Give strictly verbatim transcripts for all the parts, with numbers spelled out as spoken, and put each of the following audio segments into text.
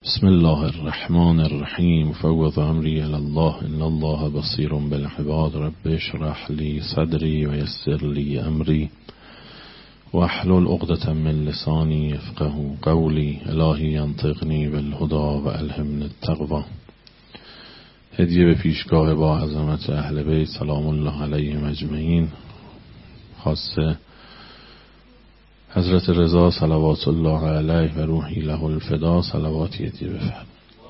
بسم الله الرحمن الرحیم. فوض امری الی الله ان الله بصیر بالعباد. رب اشرح لی صدری و یسر لی امری واحلل عقدة من لسانی یفقهوا قولی. الهی انطقنی بالهدی و الهمنی التقوی. هدیه به پیشگاه با عظمت اهل بیت سلام الله علیهم اجمعین. خاصه حضرت رضا صلوات الله علیه و روحی له الفدا صلواتی هدیه بفرمایید.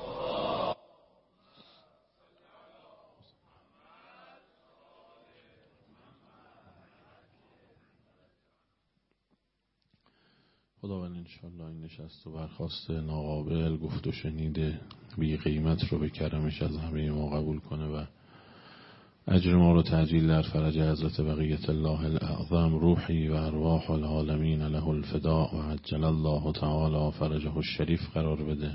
خداوند انشاءالله این نشست و برخواست ناقابل گفت و شنیده بی قیمت رو به کرمش از همه ما قبول کنه و اجر ما رو تعجیل در فرج حضرت بقیت الله الاعظم روحی و ارواح العالمین له الفدا و عجل الله تعالی فرجه الشریف قرار بده.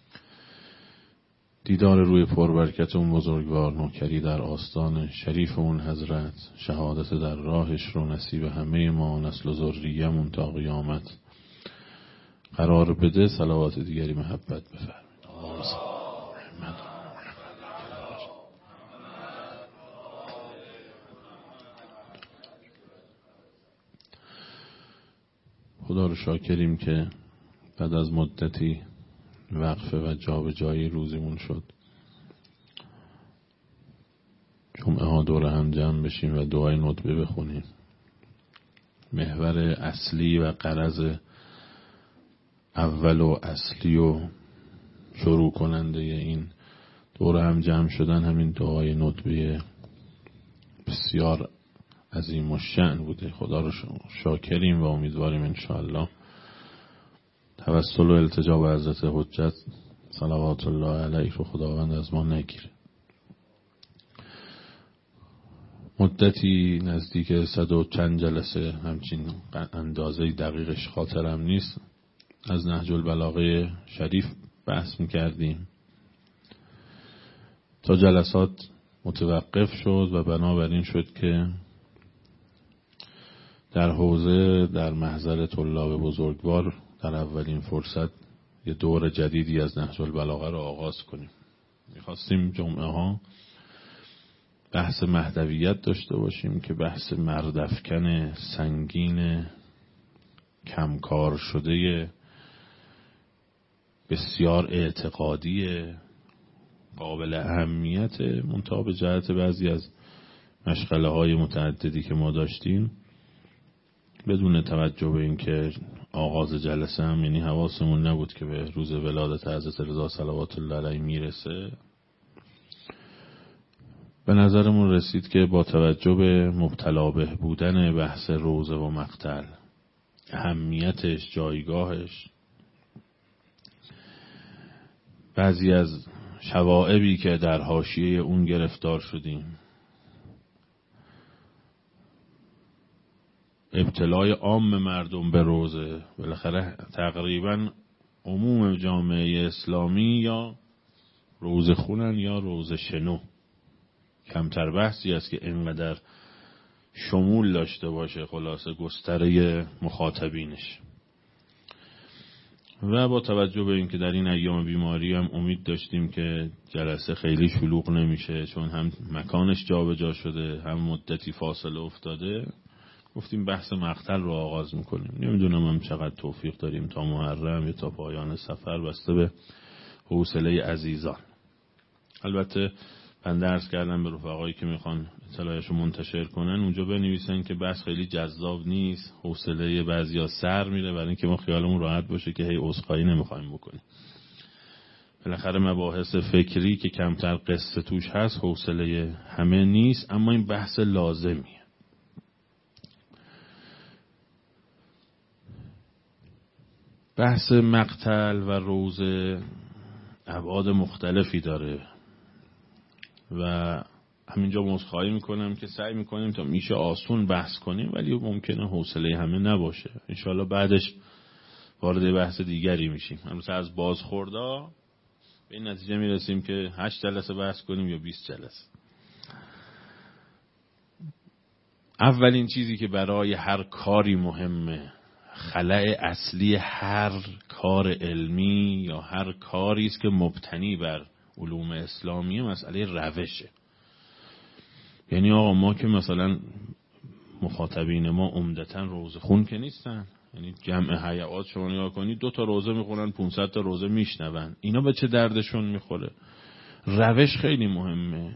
دیدار روی پربرکت اون بزرگوار نوکری در آستان شریف اون حضرت، شهادت در راهش رو نصیب همه ما نسل و ذریه‌مون تا قیامت قرار بده. صلوات دیگری محبت بفرمایید. خدا رو شاکریم که بعد از مدتی وقفه و جابجایی روزیمون شد جمعه ها دور هم جمع بشیم و دعای ندبه بخونیم. محور اصلی و غرض اول و اصلی و شروع کننده این دور هم جمع شدن همین دعای ندبه بسیار عظیم و شأن بوده. خدا رو شاکریم و امیدواریم انشاءالله توسل و التجا به حضرت حجت صلوات الله علیه رو خداوند از ما نگیره. مدتی نزدیک صد و چند جلسه، همچین اندازه دقیقش خاطرم نیست، از نهج البلاغه شریف بحث میکردیم تا جلسات متوقف شد و بنابراین شد که در حوزه در محضر طلاب بزرگوار در اولین فرصت یه دور جدیدی از نهج البلاغه رو آغاز کنیم. میخواستیم جمعه ها بحث مهدویت داشته باشیم که بحث مردافکن سنگین کمکار شده بسیار اعتقادی قابل اهمیت منتها به جهت بعضی از مشغله های متعددی که ما داشتیم بدون توجه به این که آغاز جلسه هم یعنی حواسمون نبود که به روز ولادت حضرت رضا صلوات الله علیه میرسه، به نظرمون رسید که با توجه به مبتلا به بودن بحث روزه و مقتل، اهمیتش، جایگاهش، بعضی از شوائبی که در حاشیه اون گرفتار شدیم، ابتلای عام مردم به روزه، بالاخره تقریبا عموم جامعه اسلامی یا روزه خونن یا روزه شنو. کمتر بحثی است که اینقدر شمول داشته باشه خلاصه گستره مخاطبینش. و با توجه به اینکه در این ایام بیماری هم امید داشتیم که جلسه خیلی شلوغ نمیشه چون هم مکانش جابجا شده هم مدتی فاصله افتاده، گفتیم بحث مقتل رو آغاز میکنیم. نمیدونم هم چقدر توفیق داریم تا محرم یا تا پایان سفر، بسته به حوصله عزیزان. البته من درس کردم به رفقایی که میخوان اطلاعشو منتشر کنن اونجا بنویسن که بحث خیلی جذاب نیست، حوصله بعضیا سر میره، برای اینکه ما خیالمون راحت باشه که هی عذرخواهی نمیخوایم بکنیم. بالاخره مباحث فکری که کمتر قصه توش هست حوصله همه نیست، اما این بحث لازمیه. بحث مقتل و روزه ابعاد مختلفی داره و همینجا عذرخواهی میکنم که سعی میکنیم تا میشه آسون بحث کنیم ولی ممکنه حوصله همه نباشه. انشالله بعدش وارد بحث دیگری میشیم. مثلا از بازخوردا به این نتیجه میرسیم که هشت جلسه بحث کنیم یا بیست جلسه. اولین چیزی که برای هر کاری مهمه خلأ اصلی هر کار علمی یا هر کاری است که مبتنی بر علوم اسلامی مسئله روشه. یعنی آقا ما که مثلا مخاطبین ما عمدتاً روزه خون که نیستن، یعنی جمع حیات شما نگاه کنید دو تا روزه میخونن پانصد تا روزه میشنون، اینا به چه دردشون میخوره؟ روش خیلی مهمه.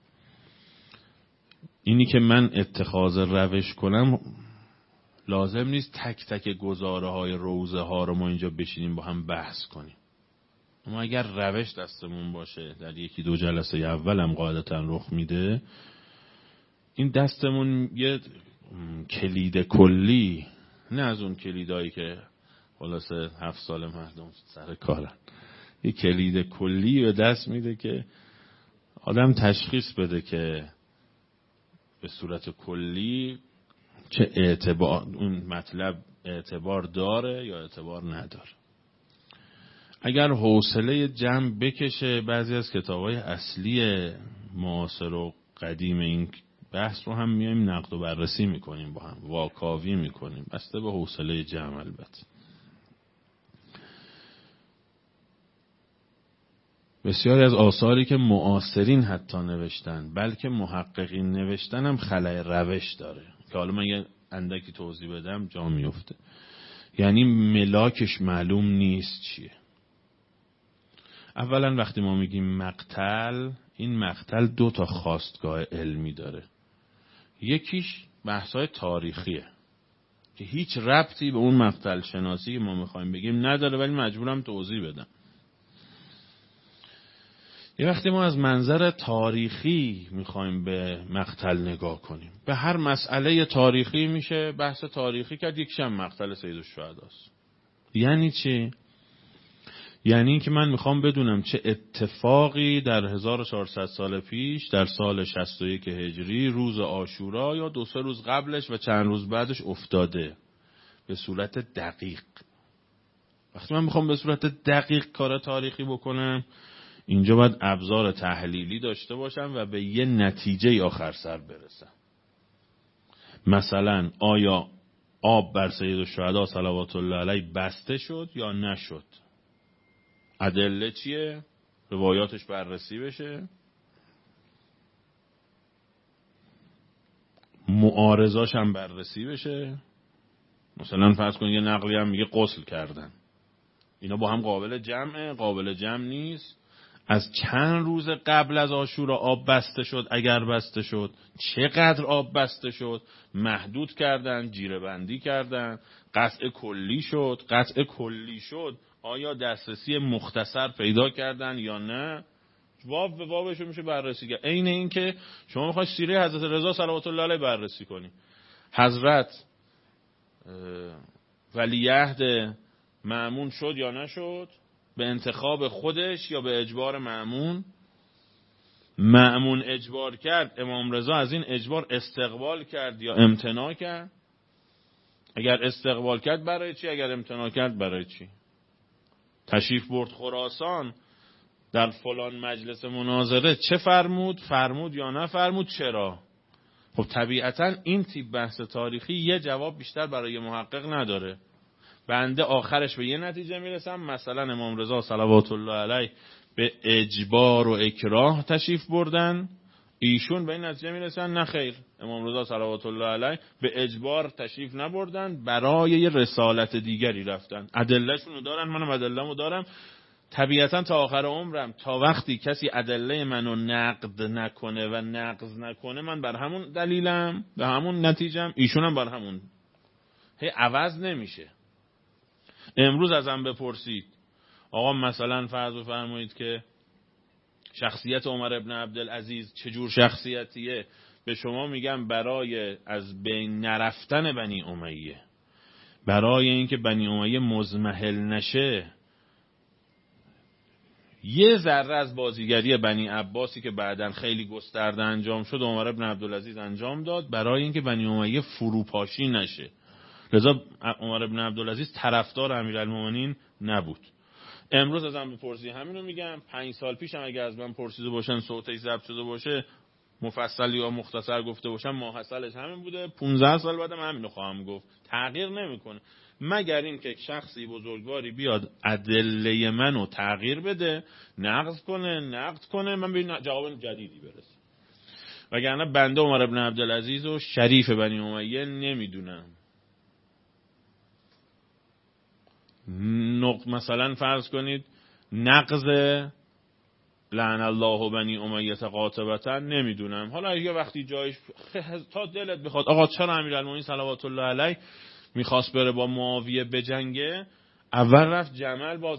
اینی که من اتخاذ روش کنم لازم نیست تک تک گزاره های روزه ها رو ما اینجا بشینیم با هم بحث کنیم. اما اگر روش دستمون باشه، در یکی دو جلسه اول هم قاعدتا رخ میده، این دستمون یه کلید کلی، نه از اون کلیدایی که خلاصه هفت سال مردم سر کارن، یه کلید کلی به دست میده که آدم تشخیص بده که به صورت کلی چه اعتبار اون مطلب اعتبار داره یا اعتبار نداره. اگر حوصله جمع بکشه، بعضی از کتابای اصلی معاصر و قدیم این بحث رو هم میایم نقد و بررسی میکنیم، با هم واکاوی میکنیم، بسته به حوصله جمع. البته بسیاری از آثاری که معاصرین حتی نوشتن، بلکه محققین نوشتن، هم خلأ روش داره که حالا من یه اندکی توضیح بدم جا میفته. یعنی ملاکش معلوم نیست چیه. اولا وقتی ما میگیم مقتل، این مقتل دو تا خواستگاه علمی داره. یکیش بحث‌های تاریخیه که هیچ ربطی به اون مقتل شناسی که ما میخوایم بگیم نداره، ولی مجبورم توضیح بدم. یه وقتی ما از منظر تاریخی میخوایم به مقتل نگاه کنیم، به هر مسئله تاریخی میشه بحث تاریخی کرد، یکیش هم مقتل سید الشهداست. یعنی چی؟ یعنی این که من میخوام بدونم چه اتفاقی در هزار و چهارصد سال پیش در سال شصت و یک هجری روز عاشورا یا دو سه روز قبلش و چند روز بعدش افتاده به صورت دقیق. وقتی من میخوام به صورت دقیق کار تاریخی بکنم، اینجا باید ابزار تحلیلی داشته باشم و به یه نتیجه آخر سر برسم. مثلا آیا آب بر سید الشهدا صلوات الله علیه بسته شد یا نشد؟ ادله چیه؟ روایاتش بررسی بشه، معارضاش هم بررسی بشه. مثلا فرض کن یه نقلی هم میگه غسل کردن، اینا با هم قابل جمعه؟ قابل جمع نیست. از چند روز قبل از عاشورا آب بسته شد؟ اگر بسته شد چقدر آب بسته شد؟ محدود کردن، جیره بندی کردن، قطع کلی شد؟ قطع کلی شد آیا دسترسی مختصر پیدا کردن یا نه؟ باب به بابش میشه بررسی کرد. عین این که شما میخواید سیره حضرت رضا صلوات الله علیه بررسی کنی، حضرت ولیعهد مأمون شد یا نشد؟ به انتخاب خودش یا به اجبار مأمون؟ مأمون اجبار کرد، امام رضا از این اجبار استقبال کرد یا امتناع کرد؟ اگر استقبال کرد برای چی؟ اگر امتناع کرد برای چی؟ تشریف برد خراسان، در فلان مجلس مناظره چه فرمود؟ فرمود یا نفرمود؟ چرا؟ خب طبیعتا این تیپ بحث تاریخی یه جواب بیشتر برای محقق نداره. بنده آخرش به یه نتیجه میرسم، مثلا امام رضا صلوات الله علیه به اجبار و اکراه تشریف بردن، ایشون به این نتیجه میرسن نه خیر، امام رضا صلوات الله علیه به اجبار تشریف نبردن، برای یه رسالت دیگری رفتن. ادلهشونو دارن، منم ادله‌مو دارم. طبیعتا تا آخر عمرم، تا وقتی کسی ادله منو نقد نکنه و نقض نکنه، من بر همون دلیلم، به همون نتیجم، ایشونم بر همون. هی عوض نمیشه. امروز ازم بپرسید آقا مثلا فرض بفرمایید که شخصیت عمر ابن عبدالعزیز چجور شخصیتیه، به شما میگم برای از بین نرفتن بنی امیه، برای اینکه بنی امیه مضمحل نشه، یه ذره از بازیگری بنی عباسی که بعداً خیلی گسترده انجام شد عمر ابن عبدالعزیز انجام داد برای اینکه بنی امیه فروپاشی نشه. لذا عمر ابن عبدالعزیز طرفدار امیرالمومنین نبود. امروز ازم بپرسی همینو میگم. پنج سال پیشم اگه از من پرسیده باشن صوتش ضبط شده باشه، مفصل یا مختصر گفته باشم، ماحصلش همین بوده. پانزده سال بعدم همینو خواهم گفت. تغییر نمیکنه. مگر این که شخصی بزرگواری بیاد ادله منو تغییر بده، نقض کنه، نقد کنه، من به جواب جدیدی برسم. وگرنه بنده عمر ابن عبدالعزیز و شریف بنی امیه نمیدونم. نقد مثلا فرض کنید نقض لعن الله بنی امیه قاطبتا نمیدونم. حالا یه وقتی جایش تا دلت بخواد آقا چرا امیرالمومنین صلوات الله علیه میخواست بره با معاویه بجنگه، اول رفت جمل با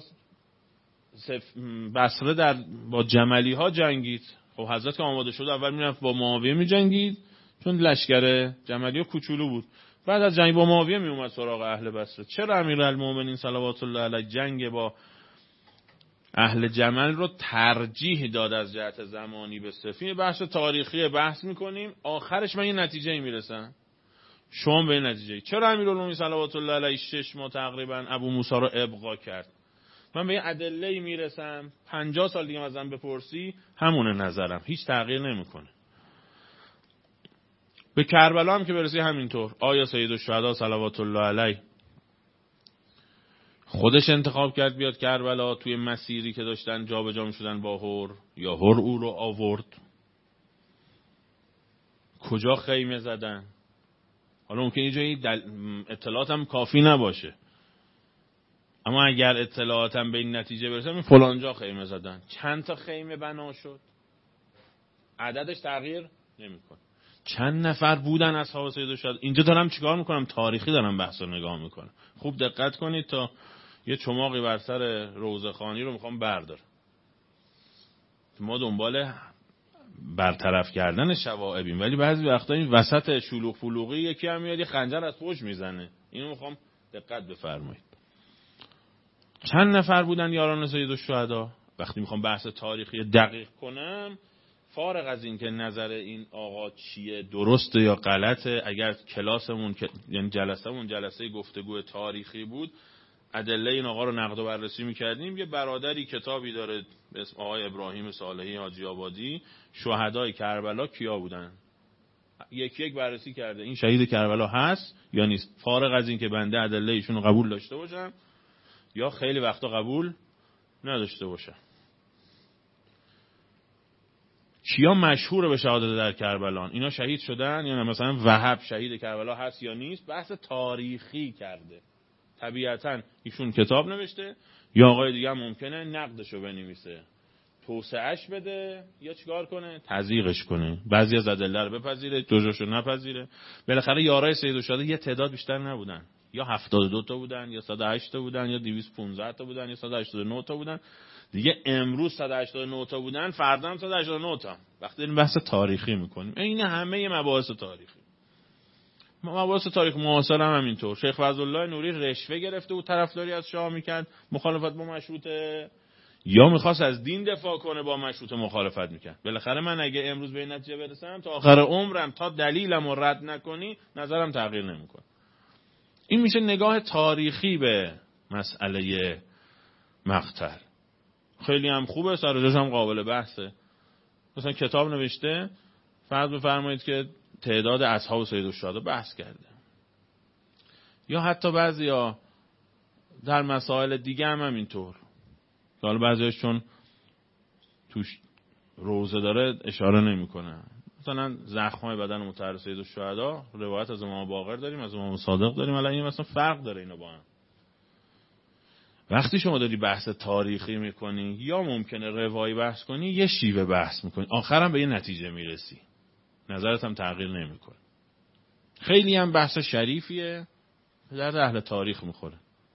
بصره در با جملی ها جنگید. خب حضرت که آماده شد اول میرفت با معاویه میجنگید چون لشکر جملی ها کوچولو بود، بعد از جنگ با معاویه میومد سراغ اهل بصره. چرا امیرالمومنین صلوات الله علیه جنگ با اهل جمل رو ترجیح داد از جهت زمانی به صفی؟ بحث تاریخی بحث میکنیم، آخرش من یه نتیجه میرسم. شما به نتیجه چرا امیرالمومنین صلوات الله علیه شش ماه تقریبا ابو موسی رو ابقا کرد؟ من به یه ادله میرسم، پنجاه سال دیگه ازم بپرسی همونه نظرم، هیچ تغییر نمیکنه. به کربلا هم که برسی همینطور. آیا سید الشهدا صلوات الله علیه خودش انتخاب کرد بیاد کربلا توی مسیری که داشتن جابجا میشدن با هور، یا هور او رو آورد؟ کجا خیمه زدن؟ حالا ممکن یه جایی اطلاعات هم کافی نباشه، اما اگر اطلاعات هم به این نتیجه برسه فلان جا خیمه زدن، چند تا خیمه بنا شد، عددش تغییر نمیکنه. چند نفر بودن اصحاب سید الشهدا؟ اینجا دارم چیکار میکنم؟ تاریخی دارم بحث رو نگاه میکنم. خوب دقت کنید تا یه چماقی بر سر روزخانی رو میخوام بردارم. ما دنبال برطرف کردن شوائبیم، ولی بعضی وقتا این وسط شلوغ فلوغی یکی هم میاد یه خنجر از پشت میزنه. اینو میخوام دقت بفرمایید. چند نفر بودن یاران سید الشهدا؟ وقتی میخوام بحث تاریخی دقیق کنم، فارغ از این که نظر این آقا چیه، درسته یا غلطه، اگر کلاسمون یعنی جلسمون جلسه گفتگو تاریخی بود، ادله این آقا رو نقد و بررسی میکردیم. یه برادری کتابی داره به اسم آقای ابراهیم صالحی حاجی آبادی، شهدای کربلا کیا بودن، یک یک بررسی کرده. این شهید کربلا هست یا نیست، فارغ از این که بنده ادله ایشون رو قبول داشته باشم یا خیلی وقتا قبول نداشته باشم. کیا مشهور به شهادت در کربلا؟ اینا شهید شدن یا نه؟ مثلا وهب شهید کربلا هست یا نیست؟ بحث تاریخی کرده. طبیعتاً ایشون کتاب نوشته، یا آقای دیگه هم ممکنه نقدشو بنویسه، توسعهش بده، یا چیکار کنه؟ تضییقش کنه. بعضی از ادله رو بپذیره، جزوشو نپذیره. بالاخره یارای سید الشهدا یه تعداد بیشتر نبودن، یا هفتاد و دو تا بودن، یا صد و هشت تا بودن، یا دویست و پانزده تا بودن، یا صد و هشتاد و نه تا بودن. دیگه امروز صد و هشتاد و نه تا بودن، فردا هم صد و هشتاد و نه تا. وقتی این بحث تاریخی میکنیم، این همه مباحث تاریخی. مباحث تاریخ معاصر هم همینطور. شیخ فضلالله نوری رشوه گرفته و طرفداری از شاه میکرد، مخالفت با مشروطه، یا میخواست از دین دفاع کنه با مشروطه مخالفت میکرد. بالاخره من اگه امروز به این نتیجه برسم تا آخر عمرم تا دلیلم رو رد نکنی نظرم تغییر نمیکنه. این میشه نگاه تاریخی به مسئله مقتل. خیلی هم خوبه، سر جاش هم قابل بحثه. مثلا کتاب نوشته، فرض بفرمایید که تعداد اصحاب سید الشهدا بحث کرده، یا حتی بعضیا در مسائل دیگه هم همینطور، که حالا بعضیش چون توش روزه داره اشاره نمیکنه. مثلا زخم‌های بدن مطهر سید الشهدا روایت از امام باقر داریم، از امام صادق داریم، الان این مثلا فرق داره اینا با هم. وقتی شما داری بحث تاریخی میکنی یا ممکنه روایی بحث کنی، یه شیوه بحث میکنی، آخرم به یه نتیجه میرسی، نظرت هم تغییر نمیکنه. خیلی هم بحث شریفیه، در اهل تاریخ میخوره.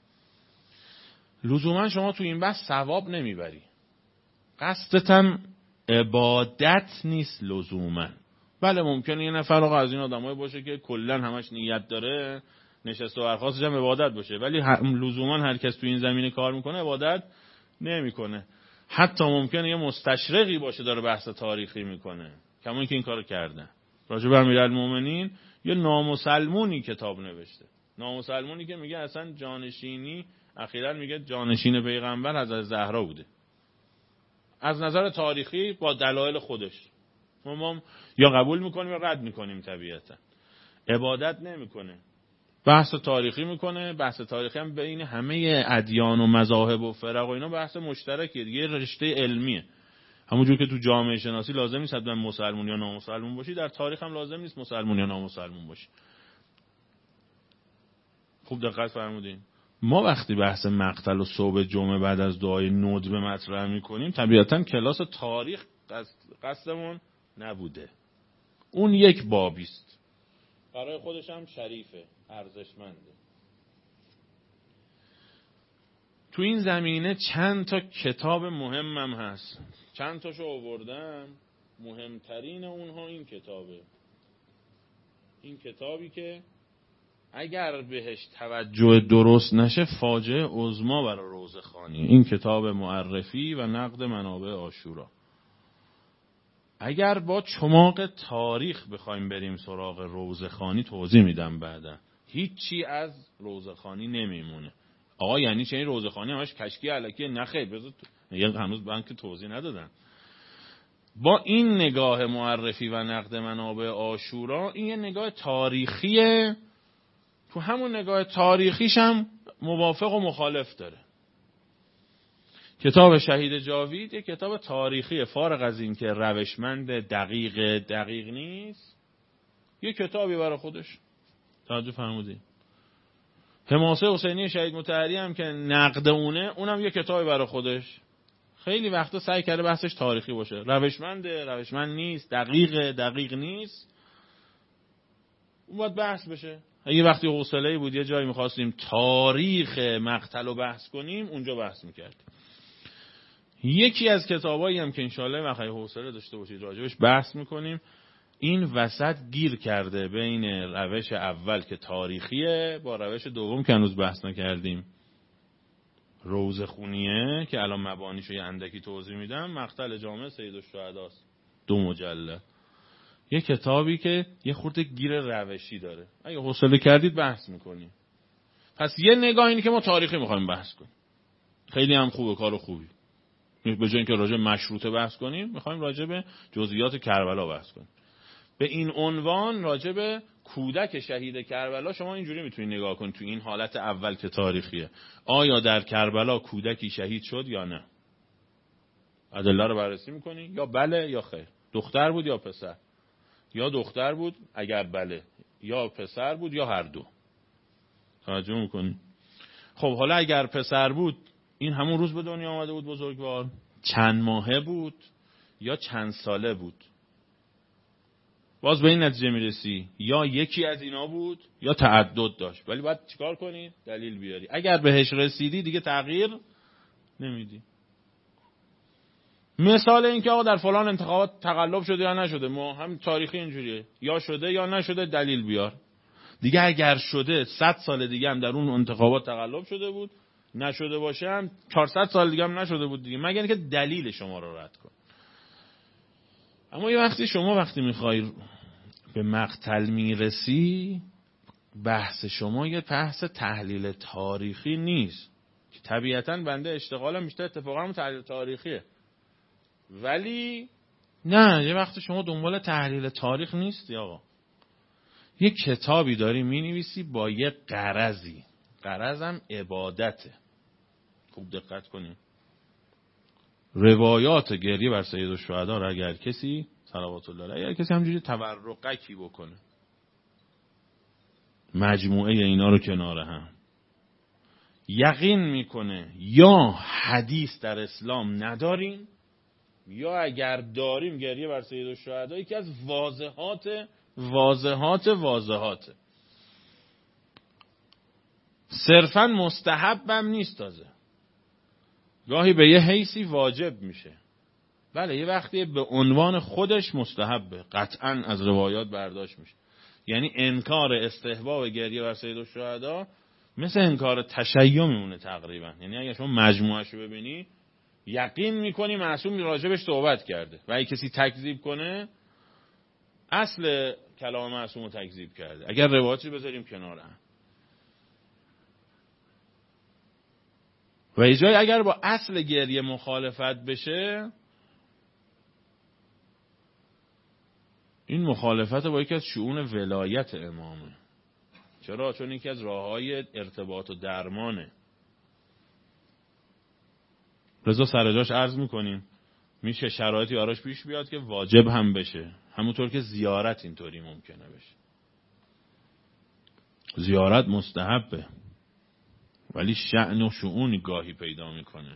لزوما شما تو این بحث ثواب نمیبری، قصدت هم عبادت نیست لزوما. بله ممکنه یه نفر آقا از این آدمای باشه که کلا همش نیت داره، نشست و برخاستش هم عبادت باشه، ولی لزوما هر کس تو این زمینه کار میکنه عبادت نمیکنه. حتی ممکنه یه مستشرقی باشه داره بحث تاریخی میکنه، کمون که این کارو کرده. راجع به امیرالمومنین یه نامسلمونی کتاب نوشته، نامسلمونی که میگه اصلا جانشینی، اخیراً میگه جانشین پیغمبر حضرت زهرا بوده. از نظر تاریخی با دلایل خودش ما یا قبول میکنیم یا رد میکنیم. طبیعتا عبادت نمیکنه. بحث تاریخی میکنه. بحث تاریخی هم بین همه ادیان و مذاهب و فرق و اینا بحث مشترکیه، یه رشته علمیه. همونجور که تو جامعه شناسی لازم نیست حتما مسلمون یا نامسلمون باشی، در تاریخ هم لازم نیست مسلمون یا نامسلمون باشی. خوب دقت فرمودین. ما وقتی بحث مقتل و صبح جمعه بعد از دعای ندبه مطرح میکنیم، طبیعتا کلاس تاریخ قصدمون نبوده. اون یک بابیست، برای خودش هم شریفه، ارزشمنده. تو این زمینه چند تا کتاب مهمم هست، چند تاشو آوردم. مهمترین اونها این کتابه، این کتابی که اگر بهش توجه درست نشه فاجعه عظما برای روزخوانی. این کتاب معرفی و نقد منابع عاشورا. اگر با چماق تاریخ بخوایم بریم سراغ روزخوانی توضیح میدم بعدا، هیچی از روزخوانی نمیمونه. آقا یعنی چه این روزخوانی همش کشکی الکی؟ نخیر، بذار یه هنوز بنک توضیح ندادن. با این نگاه معرفی و نقد منابع عاشورا، این یه نگاه تاریخیه. تو همون نگاه تاریخیش هم موافق و مخالف داره. کتاب شهید جاوید یک کتاب تاریخی، فارغ از این که روشمند دقیق دقیق نیست، یک کتابی برای خودش. توجه فرمودی؟ حماسه حسینی شهید مطهری هم که نقد اونه، اونم یک کتابی برای خودش. خیلی وقتا سعی کرده بحثش تاریخی باشه. روشمند روشمند نیست، دقیق دقیق نیست، اون باید بحث بشه. اگه وقتی حوصله‌ای بود یه جایی می‌خواستیم تاریخ مقتل رو بحث کنیم، اونجا بحث می‌کردیم. یکی از کتابایی هم که انشالله وقتی حوصله داشته باشید راجبش بحث می‌کنیم، این وسط گیر کرده بین روش اول که تاریخیه با روش دوم که هنوز بحث نکردیم، روزخونیه، که الان مبانیشو یه اندکی توضیح میدم. مقتل جامع سیدالشهداست، دو مجلد، یه کتابی که یه خورده گیر روشی داره. اگه حوصله کردید بحث میکنیم. پس یه نگاه اینه که ما تاریخی میخوایم بحث کنیم، خیلی هم خوبه، کار خوبی. به جای اینکه راجع مشروطه بحث کنیم، میخوایم راجع به جزئیات کربلا بحث کنیم. به این عنوان راجع به کودک شهید کربلا شما اینجوری میتونید نگاه کنید تو این حالت اول که تاریخیه. آیا در کربلا کودکی شهید شد یا نه؟ ادله رو بررسی میکنی، یا بله یا خیر. دختر بود یا پسر؟ یا دختر بود اگر بله، یا پسر بود یا هر دو. توجه میکنی؟ خب حالا اگر پسر بود، این همون روز به دنیا آمده بود بزرگوار؟ چند ماهه بود یا چند ساله بود؟ باز به این نتیجه میرسی یا یکی از اینا بود یا تعدد داشت. ولی باید چیکار کنی؟ دلیل بیاری. اگر بهش رسیدی دیگه تغییر نمیدی. مثال این که آقا در فلان انتخابات تقلب شده یا نشده، ما هم تاریخی اینجوریه، یا شده یا نشده، دلیل بیار. دیگه اگر شده صد سال دیگه هم در اون انتخابات تقلب شده بود، نشده باشه هم چهارصد سال دیگه هم نشده بود دیگه، مگر اینکه دلیل شما رو رد کن. اما یه وقتی شما وقتی میخوای به مقتل میرسی، بحث شما یه بحث تحلیل تاریخی نیست که طبیعتاً بنده اشتغالم بیشتر اتفاقا تحلیل تاریخیه. ولی نه، یه وقتی شما دنبال تحلیل تاریخ نیستی آقا، یه کتابی داری مینویسی با یه غرضی، غرضم عبادته. خوب دقت کنیم. روایات گریه بر سیدالشهدا را اگر کسی صلوات الله علیه، اگر کسی همجوری تورقکی بکنه، مجموعه اینا رو کنار هم یقین میکنه یا حدیث در اسلام نداریم، یا اگر داریم گریه بر سیدالشهدا یکی از واضحات واضحات واضحات صرفا مستحبم نیست، تازه گاهی به یه حیثی واجب میشه. بله یه وقتی به عنوان خودش مستحبه، قطعا از روایات برداشت میشه. یعنی انکار استحباب گریه بر سیدالشهدا مثل انکار تشیع میمونه تقریبا. یعنی اگه شما مجموعه‌شو ببینی یقین میکنی معصوم راجبش صحبت کرده، و اگه کسی تکذیب کنه اصل کلام معصوم رو تکذیب کرده. اگر روایاتی بذاریم کنار هم، و ایجای اگر با اصل گریه مخالفت بشه، این مخالفت با یکی از شؤون ولایت امامه. چرا؟ چون یکی از راه‌های ارتباط و درمانه. رضا سرجاش عرض میکنیم میشه شرایطی آراش پیش بیاد که واجب هم بشه، همونطور که زیارت اینطوری ممکنه بشه. زیارت مستحبه ولی شأن و شؤونی گاهی پیدا میکنه.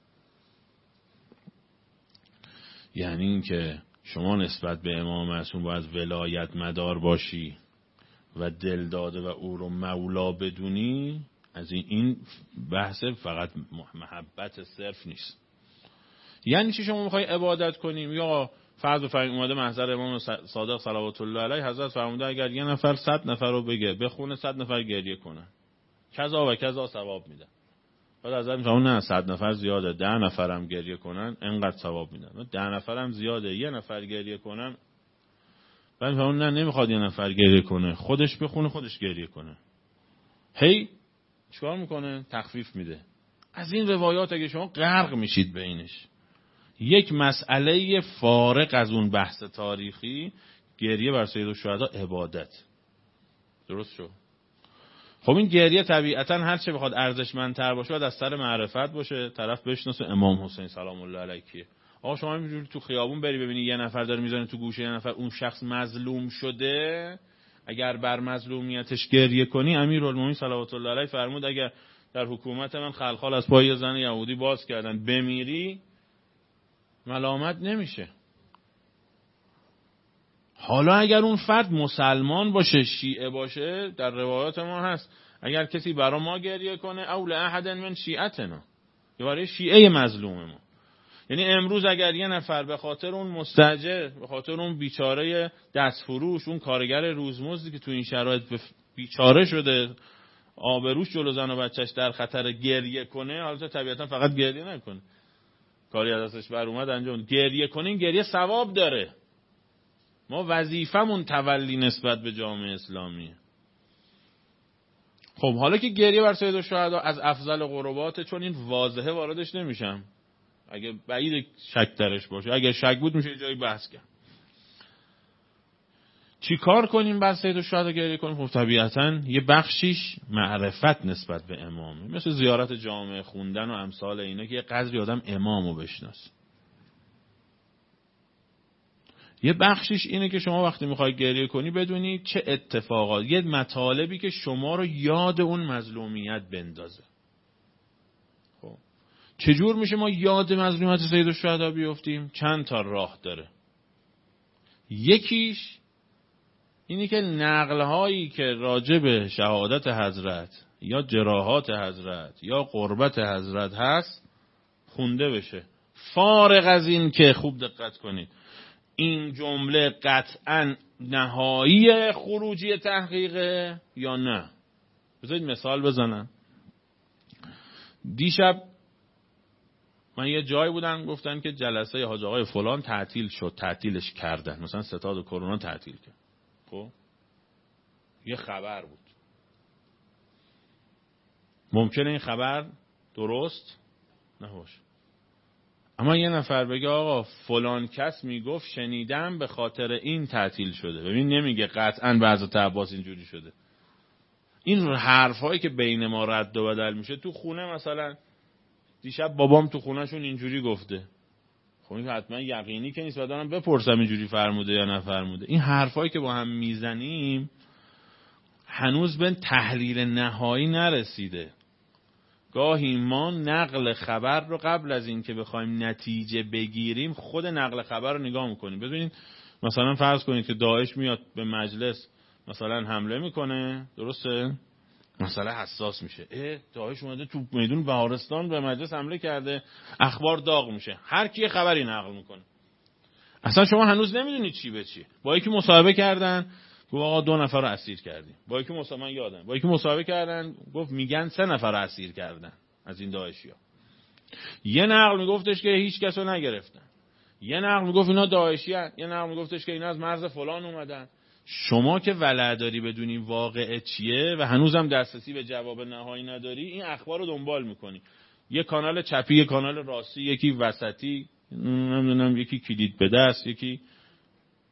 یعنی این که شما نسبت به امام معصوم باید ولایت مدار باشی و دل داده و او رو مولا بدونی، از این این بحث فقط محبت صرف نیست. یعنی چی شما میخوای عبادت کنیم؟ یا فرض بفرمایید اومده محضر امام صادق صلوات الله علیه، حضرت فرموده اگر یه نفر صد نفر رو بگه بخونه صد نفر گریه کنن کذا و کذا ثواب میدن. بعد حضرت میفهمون نه صد نفر زیاده، ده نفرم گریه کنن انقدر ثواب میدن. ده نفرم زیاده، یه نفر گریه کنن. بعد میفهمون نه نمیخواد یه نفر گریه کنه، خودش بخونه خودش گریه کنه. هی چیکار میکنه؟ تخفیف میده. از این روایات اگه شما غرق میشید بینش، یک مسئله فارغ از اون بحث تاریخی، گریه بر سید الشهدا عبادت. درست شو؟ خب این گریه طبیعتا هر چه بخواد ارزشمندتر باشه باید از سر معرفت باشه، طرف بشناسه امام حسین سلام الله علیه کیه. آقا شما اینجوری تو خیابون بری ببینی یه نفر داره میزنه تو گوشه یه نفر، اون شخص مظلوم شده، اگر بر مظلومیتش گریه کنی، امیرالمومنین صلوات الله علیه فرمود اگر در حکومت من خلخال از پای زن یهودی باز کردن بمیری ملامت نمیشه. حالا اگر اون فرد مسلمان باشه، شیعه باشه، در روایات ما هست اگر کسی برا ما گریه کنه اول احد من شیعتنا، یا برای شیعه مظلوم ما. یعنی امروز اگر یه نفر به خاطر اون مستاجر، به خاطر اون بیچاره دستفروش، اون کارگر روزمزدی که تو این شرایط بیچاره شده، آبروش جلو زن و بچهش در خطر، گریه کنه، حالتا طبیعتا فقط گریه نکنه، کاری از دستش بر اومد انجام گریه کنه، این گریه ثواب داره. ما وظیفمون تولی نسبت به جامعه اسلامیه. خب حالا که گریه بر سید الشهدا از افضل قربات، چون این واضحه واردش نمیشم، اگه بعید شک درش باشه، اگه شک بود میشه جایی بحث کرد. چی کار کنیم بر سید الشهدا گریه کنیم؟ خب طبیعتاً یه بخشیش معرفت نسبت به امامه، مثل زیارت جامعه خوندن و امثال اینا که یه قدری آدم امامو بشناسه. یه بخشیش اینه که شما وقتی میخوای گریه کنی بدونی چه اتفاقات، یه مطالبی که شما رو یاد اون مظلومیت بندازه. خب چجور میشه ما یاد مظلومیت سید الشهدا بیفتیم؟ چند تا راه داره. یکیش اینی که نقل‌هایی که راجع به شهادت حضرت یا جراحات حضرت یا قربت حضرت هست خونده بشه. فارغ از این که خوب دقت کنید این جمله قطعاً نهایی خروجی تحقیقه یا نه. بذارید مثال بزنم. دیشب من یه جای بودن گفتن که جلسه حاج آقای فلان تعطیل شد، تعطیلش کردن، مثلا ستاد کرونا تعطیل کرد. خب یه خبر بود، ممکنه این خبر درست نباشه، اما یه نفر بگه آقا فلان کس میگفت شنیدم به خاطر این تعطیل شده. ببین نمیگه قطعاً به حضرت عباس اینجوری شده. این حرفایی که بین ما رد و بدل میشه تو خونه، مثلا دیشب بابام تو خونهشون اینجوری گفته، خب این حتما یقینی که نیست، بعدم بپرسم اینجوری فرموده یا نفرموده. این حرفایی که با هم میزنیم هنوز به تحلیل نهایی نرسیده. گاهی ما نقل خبر رو قبل از این که بخوایم نتیجه بگیریم خود نقل خبر رو نگاه میکنیم. ببینید مثلا فرض کنید که داعش میاد به مجلس مثلا حمله میکنه، درسته؟ مسئله حساس میشه، اه داعش اومده تو میدون بهارستان به مجلس حمله کرده، اخبار داغ میشه، هر کی خبری نقل میکنه. اصلا شما هنوز نمیدونید چی به چی. با یکی مصاحبه کردن گفت آقا دو نفر رو اسیر کردیم، با یکی مصاحبه من یادم با یکی مصاحبه کردن گفت میگن سه نفر رو اسیر کردن از این داعشیا. یه نقل میگفتش که هیچ کس رو نگرفتن، یه نقل میگفت اینا داعشی هستن، یه نقل میگفتش که اینا از مرز فلان اومدن. شما که ولع داری بدونی واقعه چیه و هنوزم دسترسی به جواب نهایی نداری، این اخبار رو دنبال میکنی، یه کانال چپی، یه کانال راستی، یکی وسطی، نمیدونم یکی کلید به دست، یکی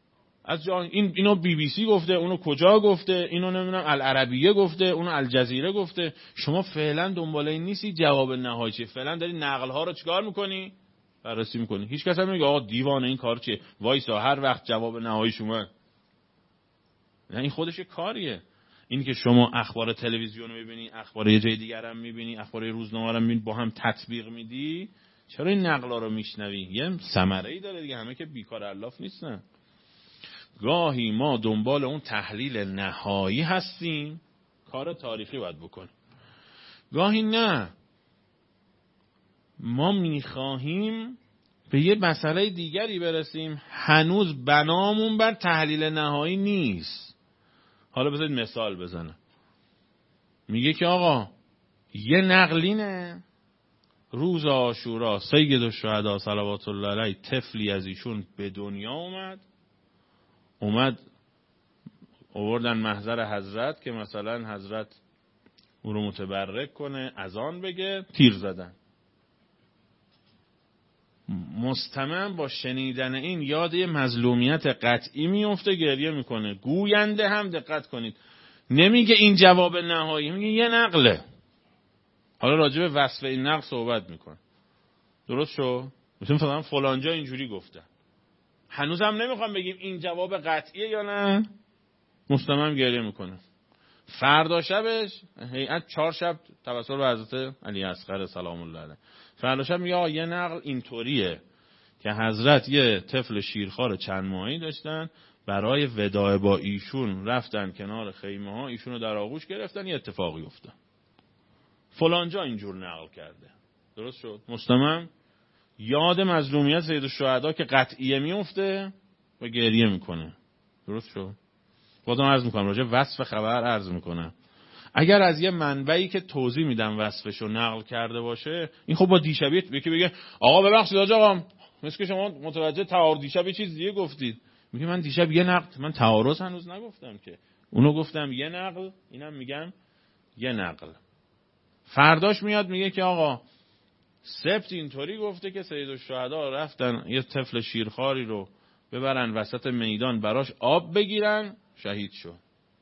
از جا این اینو بی بی سی گفته، اونو کجا گفته، اینو نمیدونم العربیه گفته، اونو الجزیره گفته. شما فعلا دنبال این نیستی جواب نهایی چیه، فعلا داری نقل ها رو چیکار میکنی؟ بررسی میکنی. هیچ کس هم نمیگه آقا دیوانه این کار چیه، وایسا هر وقت جواب نهاییش اومد. نه، این خودش یه کاریه. این که شما اخبار تلویزیون رو میبینی، اخبار یه جای دیگر هم میبینی، اخبار روزنامه رو میبینی، با هم تطبیق میدی، چرا این نقلا رو میشنوی؟ یه ثمره‌ای داره دیگه، همه که بیکار الاف نیستن. گاهی ما دنبال اون تحلیل نهایی هستیم، کار تاریخی باید بکنیم. گاهی نه، ما میخواهیم به یه مسئله دیگری برسیم، هنوز بنامون بر تحلیل نهایی نیست. حالا بذارید مثال بزنم. میگه که آقا یه نقلینه روز عاشورا سید الشهدا صلوات الله علیه طفلی از ایشون به دنیا اومد اومد آوردن محضر حضرت که مثلا حضرت او رو متبرک کنه، اذان بگه، تیر زدن. مستمع با شنیدن این یاد یه مظلومیت قطعی میفته، گریه میکنه. گوینده هم دقت کنید نمیگه این جواب نهایی، میگه یه نقله. حالا راجع به وصف این نقل صحبت میکنه. درست شو؟ مثلا فلان فلانجا اینجوری گفته. هنوز هم نمیخوام بگیم این جواب قطعیه یا نه. مستمع گریه میکنه. فردا شبش هیئت چهار شب توسل به حضرت علی اصغر سلام الله علیه، فردا شب میگه آقا یه نقل اینطوریه که حضرت یه طفل شیرخوار چند ماهی داشتن، برای وداع با ایشون رفتن کنار خیمه ها، ایشون رو در آغوش گرفتن، یه اتفاقی افتاد. فلانجا اینجور نقل کرده. درست شد؟ مستمع یاد مظلومیت سید الشهدا که قطعیه میفته و گریه میکنه. درست شد؟ خودم عرض میکنم راجع وصف خبر عرض میکنم. اگر از یه منبعی که توضیح میدم وصفشو نقل کرده باشه، این خب با دیشبیت یکی بگه آقا ببخشید آقا مثل که شما متوجه تعارض دیشب یه چیز دیگه گفتید. میگه من دیشب یه نقل، من تعارض هنوز نگفتم که، اونو گفتم یه نقل، اینم میگم یه نقل. فرداش میاد میگه که آقا سبت اینطوری گفته که سید الشهدا رفتن یه طفل شیرخواری رو ببرن وسط میدان براش آب بگیرن، شهید شد.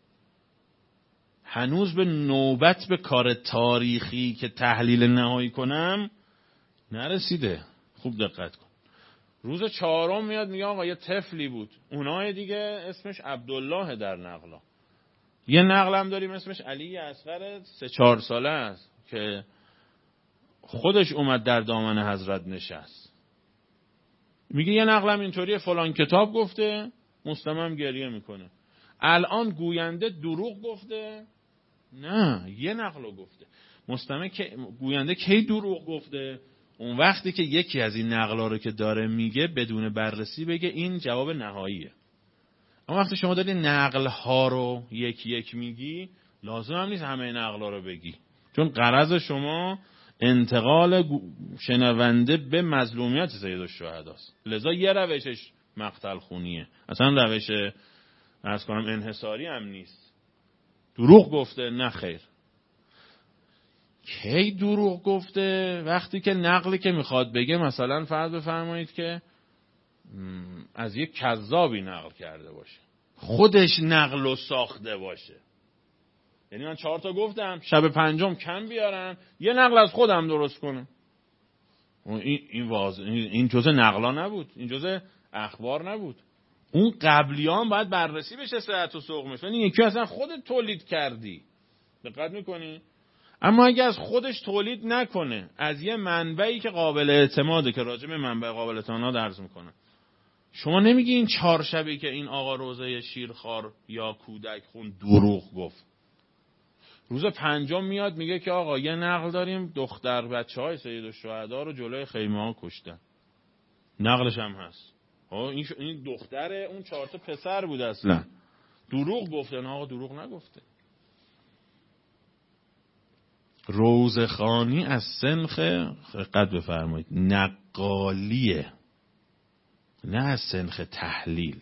هنوز به نوبت به کار تاریخی که تحلیل نهایی کنم نرسیده. خوب دقت کن. روز چهارم میاد میگه آقا یه طفلی بود، اونای دیگه اسمش عبدالله در نقلا. یه نقلم داریم اسمش علی اصغر سه چهار ساله است که خودش اومد در دامن حضرت نشست. میگه یه نقلم اینطوریه فلان کتاب گفته، مستمع گریه میکنه. الان گوینده دروغ گفته؟ نه، یه نقلو گفته. مستمع که گوینده کی دروغ گفته؟ اون وقتی که یکی از این نقلا رو که داره میگه بدون بررسی بگه این جواب نهاییه. اما وقتی شما داری نقل ها رو یکی یک میگی، لازم هم نیست همه نقلا رو بگی، چون غرض شما انتقال شنونده به مظلومیت سید الشهداست. لذا یه روشش مقتل خونیه، اصلا روش عرض کنم انحصاری هم نیست. دروغ گفته؟ نه خیر. کی دروغ گفته؟ وقتی که نقلی که میخواد بگه مثلا فرض بفرمایید که از یک کذابی نقل کرده باشه، خودش نقل و ساخته باشه. یعنی من چهار تا گفتم، شب پنجم کم بیارم، یه نقل از خودم درست کنم. این این واضح، این جزء نقلا نبود، این جزء اخبار نبود. اون قبلیان باید بررسی بشه صحت و سقمش. یعنی یکی اصلا خودت تولید کردی. دقت میکنی؟ اما اگه از خودش تولید نکنه، از یه منبعی که قابل اعتماده، که راجع به منبع قابل اعتماد عرض میکنه، شما نمیگی این چهار شبی که این آقا روزه شیرخوار یا کودک خون دروغ گفت. روز پنجم میاد میگه که آقا یه نقل داریم دختر بچه های سید الشهدا رو جلوی خیمه ها کشتن. نقلش هم هست. این, ش... این دختره اون چهار تا پسر بود اصلا. دروغ گفته؟ نه آقا دروغ نگفته. روزخوانی از سنخ دقت بفرمایید نقالیه، نه از سنخ تحلیل.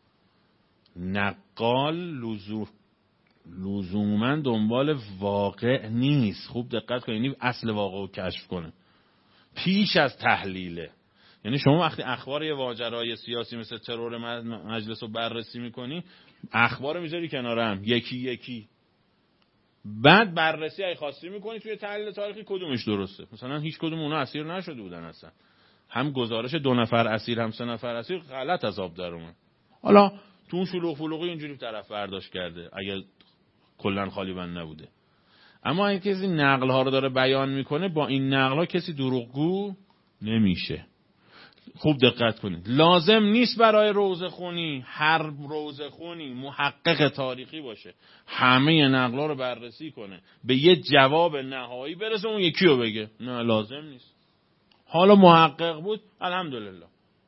نقال لزوم لزوما دنبال واقع نیست. خوب دقت کنید، یعنی اصل واقع رو کشف کنه پیش از تحلیله. یعنی شما وقتی اخبار یه ماجرای سیاسی مثل ترور مجلس رو بررسی میکنی، اخبار رو میذاری کنار هم یکی یکی، بعد بررسی ای خاصی میکنی توی تحلیل تاریخی کدومش درسته. مثلا هیچ کدوم اونا اسیر نشده بودن اصلا، هم گزارش دو نفر اسیر هم سه نفر اسیر غلط از آب در اومد. حالا تو اون شلوغ فلوغی اینجوری طرف برداشت کرده اگه کلا خالی بند نبوده. اما این کسی نقل ها رو داره بیان میکنه، با این نقل ها کسی دروغگو نمیشه. خوب دقت کنید، لازم نیست برای روزه خونی هر روزه خونی محقق تاریخی باشه، همه نقل ها رو بررسی کنه، به یه جواب نهایی برسه، اون یکی رو بگه. نه لازم نیست. حالا محقق بود الحمدلله،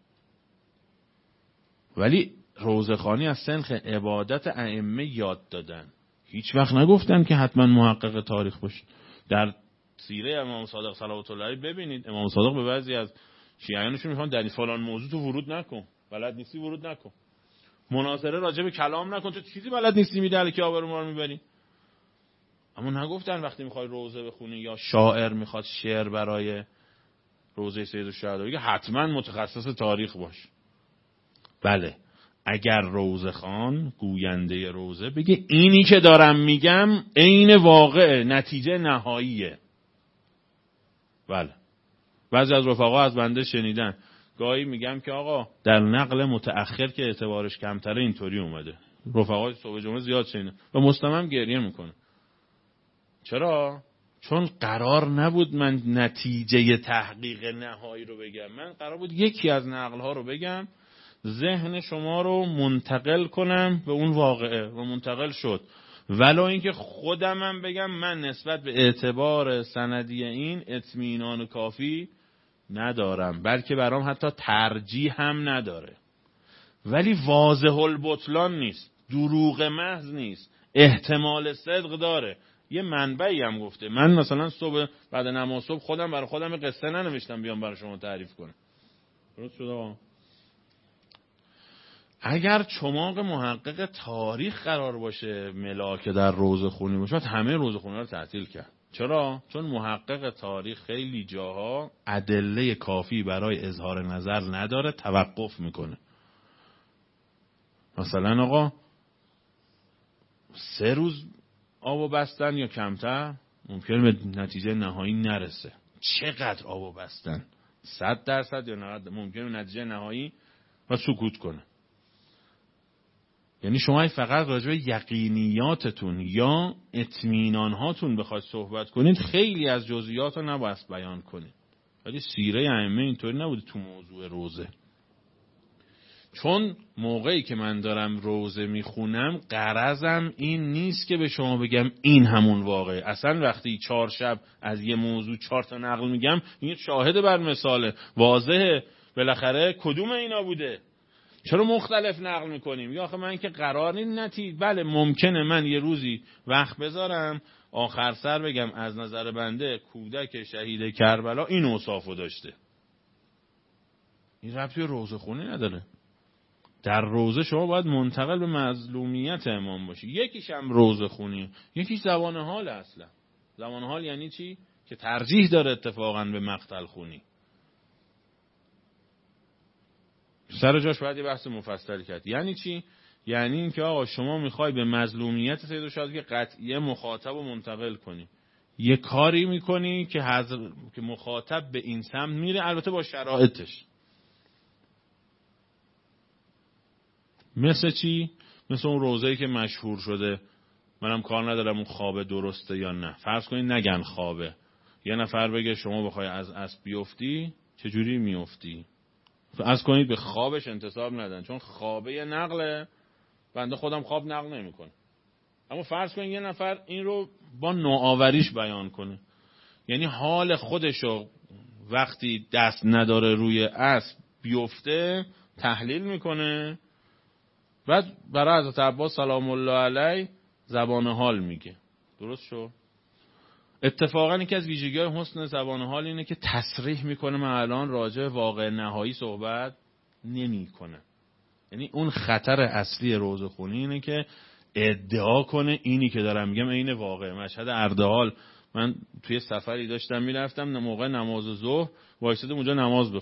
ولی روزخوانی از سنخ عبادت ائمه یاد دادن، هیچ وقت نگفتن که حتما محقق تاریخ باشه. در سیره امام صادق صلوات الله علیه ببینید، امام صادق به بعضی از شیعیانشون میگن در فلان موضوع تو ورود نکن، بلد نیستی ورود نکن، مناظره راجع به کلام نکن، تو چیزی بلد نیستی میدل که آبرو ما رو میبری. اما نگفتن وقتی میخوای روزه بخونی یا شاعر میخواد شعر برای روزه سید الشهدا بگه حتما متخصص تاریخ باش. بله، اگر روزه خوان گوینده روزه بگه اینی که دارم میگم عین واقعه، نتیجه نهاییه. بله، بعضی از رفقا از بنده شنیدن، گاهی میگم که آقا در نقل متأخر که اعتبارش کمتره اینطوری اومده. رفقای صبح جمعه زیاد شنیدن و مستمم گریه میکنه. چرا؟ چون قرار نبود من نتیجه تحقیق نهایی رو بگم، من قرار بود یکی از نقل‌ها رو بگم، ذهن شما رو منتقل کنم به اون واقعه و منتقل شد. ولو اینکه خودمم بگم من نسبت به اعتبار سندی این اطمینان کافی ندارم، بلکه برام حتی ترجیح هم نداره، ولی واضح البطلان نیست، دروغ محض نیست، احتمال صدق داره. یه منبعی هم گفته. من مثلا صبح بعد نماز صبح خودم برای خودم قصه ننوشتم بیام برای شما تعریف کنم. درست شد آقا؟ اگر چماق محقق تاریخ قرار باشه ملاک در روزه خونی باشه، همه روزه خونی رو تعطیل کرد. چرا؟ چون محقق تاریخ خیلی جاها ادله کافی برای اظهار نظر نداره، توقف میکنه. مثلا آقا سه روز آبو بستن یا کمتر ممکنه به نتیجه نهایی نرسه. چقدر آبو بستن؟ صد درصد یا نود ممکنه به نتیجه نهایی و سکوت کنه. یعنی شما فقط راجع به یقینیاتتون یا اطمینانهاتون بخواید صحبت کنید، خیلی از جزئیات رو نباید بیان کنید. ولی سیره ائمه اینطوری نبوده تو موضوع روزه. چون موقعی که من دارم روزه میخونم غرضم این نیست که به شما بگم این همون واقعه. اصلا وقتی چهار شب از یه موضوع چهار تا نقل میگم، این شاهد بر مثاله، واضحه بالاخره کدوم اینا بوده. چرا مختلف نقل میکنیم؟ یا آخه من که قرار نیست نتیجه. بله ممکنه من یه روزی وقت بذارم آخر سر بگم از نظر بنده کودک شهید کربلا این اوصافو داشته. این ربطی به روزه خونی نداره. در روزه شما باید منتقل به مظلومیت امام باشی. یکیش هم روزه خونی، یکیش زبان حال. اصلا زبان حال یعنی چی؟ که ترجیح داره اتفاقا به مقتل خونی. سر جاش باید یه بحث مفصل کرد. یعنی چی؟ یعنی این که آقا شما میخوای به مظلومیت سید الشهدا که قطعیه مخاطب رو منتقل کنی، یه کاری میکنی که حضر... که مخاطب به این سمت میره، البته با شرایطش. مثل چی؟ مثل اون روزه‌ای که مشهور شده، منم کار ندارم اون خوابه درسته یا نه. فرض کنید نگن خوابه، یه نفر بگه شما بخوای از اسب بیفتی چجوری میفتی؟ فرض کنید به خوابش انتساب ندن، چون خوابه یه نقله، بنده خودم خواب نقل نمیکنه. اما فرض کنید یه نفر این رو با نوآوریش بیان کنه، یعنی حال خودشو وقتی دست نداره روی اسب بیفته تحلیل میکنه، بعد برای حضرت عباس سلام الله علیه زبان حال میگه. درست شو؟ اتفاقا یکی از ویژگی‌های حسن زبان حال اینه که تصریح میکنه من الان راجع واقع نهایی صحبت نمیکنه. یعنی اون خطر اصلی روزه خونی اینه که ادعا کنه اینی که دارم میگم عین واقع. مشهد اردهال من توی سفری داشتم میرفتم، موقع نماز ظهر وایسادم اونجا نماز بخونی.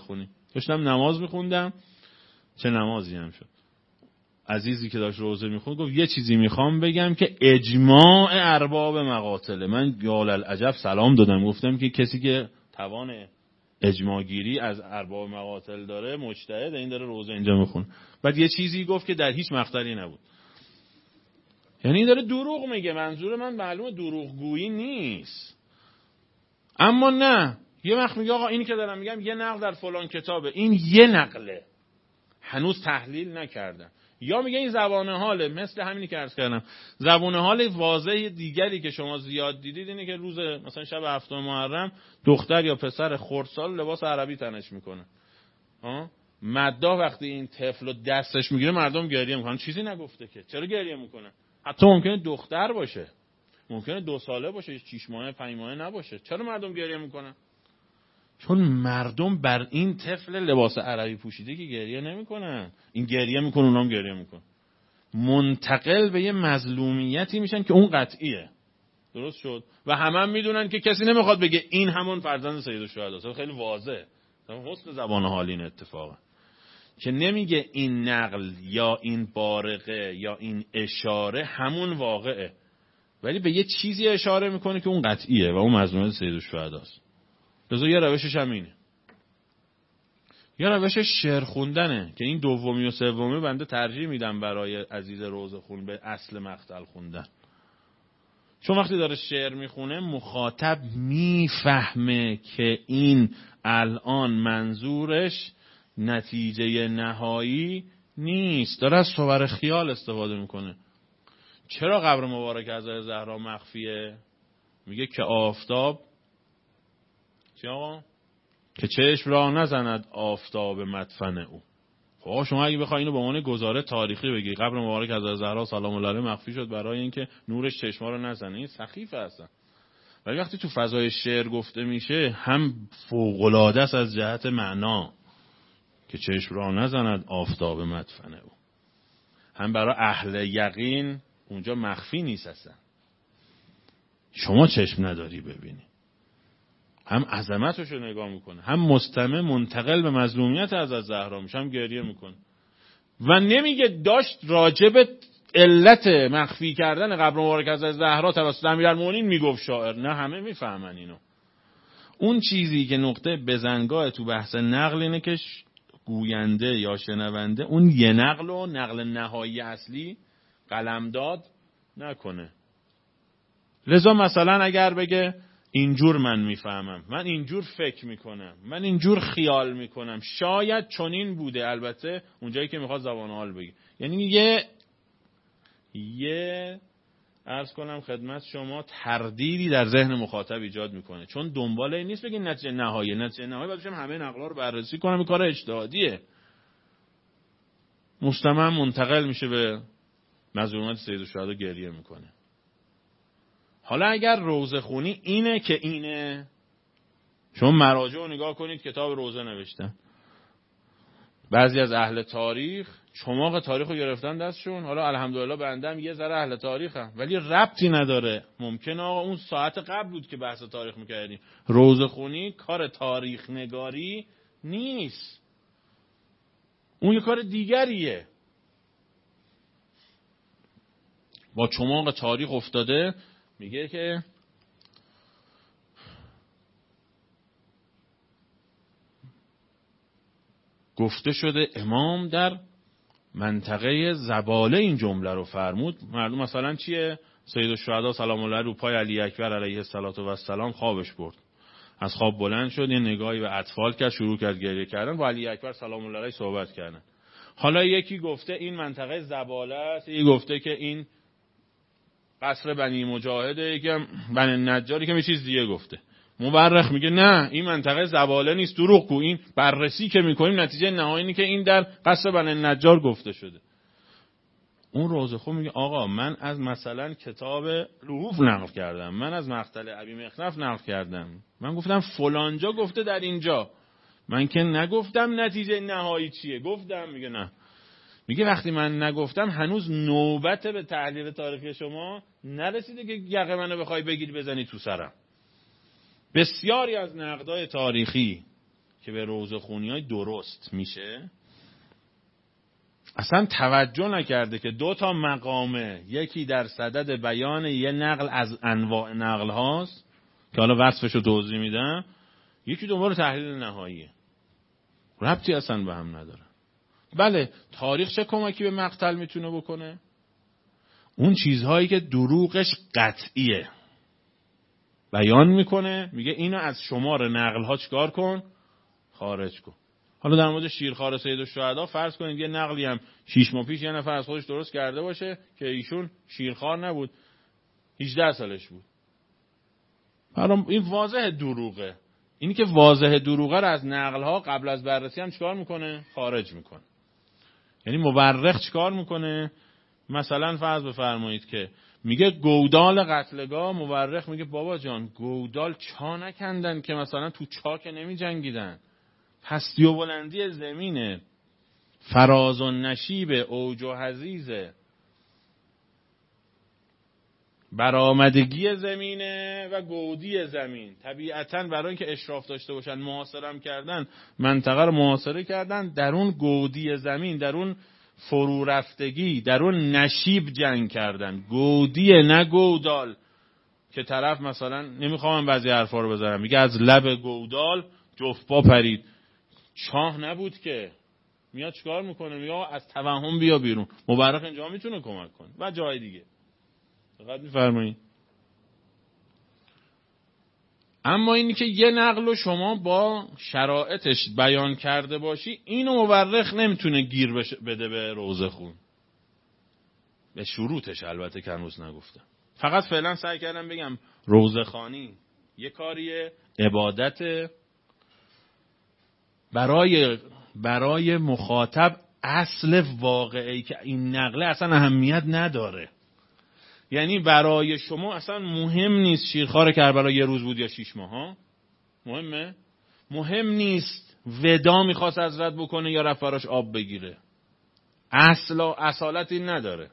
داشتم نماز میخوندم، چه نمازی هم شد، عزیزی که داشت روزه میخوند گفت یه چیزی میخوام بگم که اجماع ارباب مقاتله. من یال العجب سلام دادم، گفتم که کسی که توان اجماع گیری از ارباب مقاتل داره مجتهد، این داره روزه اینجا میخونه. بعد یه چیزی گفت که در هیچ مقطعی نبود. یعنی این داره دروغ میگه. منظور من معلومه دروغگویی نیست، اما نه یه وقت میگه آقا اینی که دارم میگم یه نقل در فلان کتابه، این یه نقله، هنوز تحلیل نکردم. یا میگه این زبان حاله، مثل همینی که عرض کردم. زبان حال واضح دیگری که شما زیاد دیدید اینه که روز مثلا شب هفتم محرم دختر یا پسر خردسال لباس عربی تنش میکنه. ها مدا وقتی این طفل دستش میگیره مردم گریه میکنن. چیزی نگفته که چرا گریه میکنه؟ حتی ممکنه دختر باشه، ممکنه دو ساله باشه، شش ماهه، پنج ماهه نباشه. چرا مردم گریه میکنن؟ چون مردم بر این طفل لباس عربی پوشیده که گریه نمیکنن. این گریه میکنه، اونام گریه میکنن. منتقل به یه مظلومیتی میشن که اون قطعیه. درست شد؟ و همه هم میدونن که کسی نمیخواد بگه این همون فرزند سیدالشهداست. خیلی واضحه. حسن زبان حال این اتفاقه که نمیگه این نقل یا این بارقه یا این اشاره همون واقعه، ولی به یه چیزی اشاره میکنه که اون قطعیه و اون مظلومیت سیدالشهداست. لذا یه روشش هم اینه. یه روشش شعر خوندنه که این دومی و سومی بنده ترجیح میدم برای عزیز روزه خون به اصل مقتل خوندن. چون وقتی داره شعر میخونه مخاطب میفهمه که این الان منظورش نتیجه نهایی نیست، داره از صور خیال استفاده میکنه. چرا قبر مبارک حضرت زهرا مخفیه؟ میگه که آفتاب چی آقا؟ که چشم را نزند آفتاب مدفن او. خب شما اگه بخوای اینو به عنوان گزاره تاریخی بگی قبر مبارک حضرت زهرا سلام الله علیها مخفی شد برای اینکه نورش چشما رو نزنه، این سخیفه هستن. ولی وقتی تو فضای شعر گفته میشه هم فوق‌العاده است از جهت معنا که چشم را نزند آفتاب مدفن او، هم برای اهل یقین اونجا مخفی نیست اصلا، شما چشم نداری ببینی. هم عظمتش رو نگاه میکنه، هم مستمع منتقل به مظلومیت حضرت زهرا میشه، هم گریه میکنه. و نمیگه داشت راجب علت مخفی کردن قبر مبارک حضرت زهرا توسط امیرالمومنین میگفت شاعر. نه همه میفهمن اینو. اون چیزی که نقطه بزنگاه تو بحث نقل اینه که گوینده یا شنونده اون یه نقل و نقل نهایی اصلی قلمداد نکنه. لذا مثلا اگر بگه اینجور من میفهمم، من اینجور فکر میکنم، من اینجور خیال میکنم، شاید چنین بوده، البته اونجایی که میخواد زبان حال بگه. یعنی یه یه عرض کنم خدمت شما تردیدی در ذهن مخاطب ایجاد میکنه، چون دنبال این نیست بگین نتیجه نهایی. نتیجه نهایی باید بشم همه نقلا رو بررسی کنم، این کار اجتهادیه. مستمع منتقل میشه به مظلومیت سیدالشهدا، گریه میکنه. حالا اگر روزه خونی اینه که اینه، شما مراجع رو نگاه کنید کتاب روزه نوشتن، بعضی از اهل تاریخ چماق تاریخ رو گرفتن دستشون. حالا الحمدلله بندم یه ذره اهل تاریخم، ولی ربطی نداره. ممکنه آقا اون ساعت قبل بود که بحث تاریخ میکردیم. روزه خونی کار تاریخ نگاری نیست، اون یه کار دیگریه. با چماق تاریخ افتاده میگه که گفته شده امام در منطقه زباله این جمله رو فرمود. معلوم مثلا چیه؟ سیدالشهدا سلام الله رو پای علی اکبر علیه السلام خوابش برد. از خواب بلند شد، یه نگاهی به اطفال کرد، شروع کرد گریه کردن، با علی اکبر سلام الله علیه صحبت کردن. حالا یکی گفته این منطقه زباله است، یکی گفته که این قصر بنی مجاهده، یکی بنی نجاری، که یه چیز دیگه گفته. مورخ میگه نه این منطقه زباله نیست، دروغ گو. این بررسی که میکنیم نتیجه نهایی اینه که این در قصر بنی نجار گفته شده. اون روزه خون میگه آقا من از مثلا کتاب لحوف نقل کردم، من از مقتل ابی مخنف نقل کردم، من گفتم فلانجا گفته در اینجا، من که نگفتم نتیجه نهایی چیه. گفتم میگه نه. میگه وقتی من نگفتم هنوز نوبت به تحلیل تاریخی شما نرسیده که یقه منو بخوای بگیری بزنی تو سرم. بسیاری از نقدای تاریخی که به روزخونی‌های درست میشه اصلا توجه نکرده که دو تا مقامه، یکی در صدد بیان یه نقل از انواع نقل هاست که حالا وصفشو توضیح میدم، یکی دوباره تحلیل نهاییه، ربطی اصلا به هم نداره. بله تاریخ چه کمکی به مقتل میتونه بکنه؟ اون چیزهایی که دروغش قطعیه بیان میکنه، میگه اینو از شمار نقل ها چیکار کن؟ خارج کن. حالا در مورد شیرخوار سید الشهدا فرض کنید یه نقلی هم شش ماه پیش یه نفر از خودش درست کرده باشه که ایشون شیرخوار نبود، هجده سالش بود. برام این واضح دروغه. اینی که واضح دروغه رو از نقل ها قبل از بررسی هم چیکار میکنه؟ خارج میکنه. یعنی مورخ چیکار میکنه؟ مثلا فرض بفرمایید که میگه گودال قتلگاه، مورخ میگه بابا جان گودال چا نکندن که مثلا تو چا که نمی جنگیدن، پستی و بلندی زمینه، فراز و نشیب، اوج و حضیضه، برآمدگی زمینه و گودی زمین. طبیعتاً برای اینکه اشراف داشته باشن محاصره کردن، منطقه رو محاصره کردن، در اون گودی زمین، در اون فرو رفتگی، در اون نشیب جنگ کردن. گودی نه گودال که طرف مثلا نمیخوام بعضی حرفا رو بزنم میگه از لب گودال جفت پا پرید، چاه نبود که. میاد چیکار میکنه؟ میگه از توهم بیا بیرون. مورخ اینجا میتونه کمک کنه و جای دیگه. دقت می‌فرمایید؟ اما اینی که یه نقل رو شما با شرایطش بیان کرده باشی، اینو مورخ نمیتونه گیر بده به روزخون، به شروطش البته که هنوز نگفتم. فقط فعلا سعی کردم بگم روزخوانی یه کاریه، عبادت برای برای مخاطب اصل واقعی که این نقله اصلا اهمیت نداره. یعنی برای شما اصلا مهم نیست شیرخوار کربلا یه روز بود یا شیش ماه ها. مهمه؟ مهم نیست ودا میخواست حضرت بکنه یا رفت براش آب بگیره. اصل و اصالتی نداره.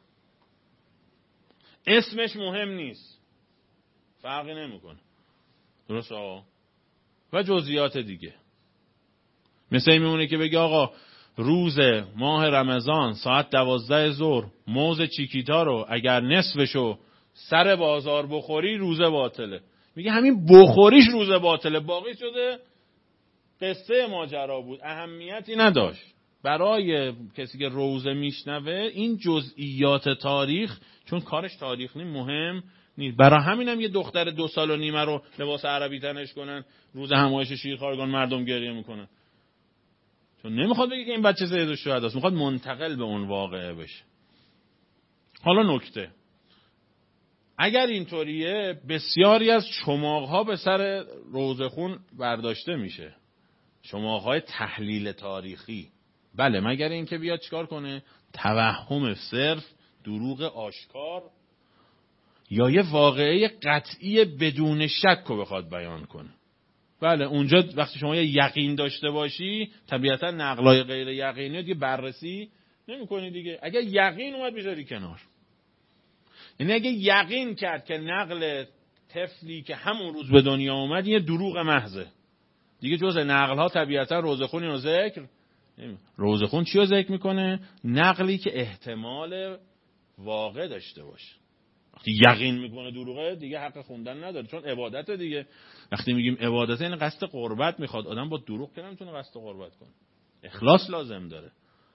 اسمش مهم نیست. فرقی نمیکنه. درست آقا؟ و جزئیات دیگه. مثل این میمونه که بگی آقا روز ماه رمضان ساعت دوازده ظهر موز چیکیتا رو اگر نصفشو سر بازار بخوری روزه باطله. میگه همین بخوریش روزه باطله، باقی شده قصه ماجرا بود، اهمیتی نداشت. برای کسی که روزه میشنوه این جزئیات تاریخ، چون کارش تاریخ نیم، مهم نیست. برای همین هم یه دختر دو سال و نیمه رو لباس عربی تنش کنن روز همایش شیرخوارگان مردم گریه میکنن، چون نمیخواد بگه که این بچه سید الشهداست، میخواد منتقل به اون واقعه بشه. حالا نکته، اگر اینطوریه بسیاری از چماق‌ها به سر روزخون برداشته میشه، چماق‌های تحلیل تاریخی. بله مگر اینکه بیاد چیکار کنه؟ توهم صرف، دروغ آشکار یا یه واقعه قطعی بدون شک رو بخواد بیان کنه. بله اونجا وقتی شما یه یقین داشته باشی طبیعتا نقلای غیر یقینی دیگه بررسی نمی کنی دیگه. اگر یقین اومد بیزاری کنار، یعنی اگه یقین کرد که نقل طفلی که همون روز به دنیا اومد یه دروغ محضه دیگه، جز نقل ها طبیعتا روزخونی رو ذکر نمی. روزخون چی رو ذکر میکنه؟ نقلی که احتمال واقع داشته باشه. وقتی یقین میکنه دروغه دیگه حق خوندن نداره، چون عبادت دیگه. وقتی میگیم عبادت این قصد قربت میخواد، آدم با دروغ که نمیتونه قصد قربت کنه، اخلاص لازم داره،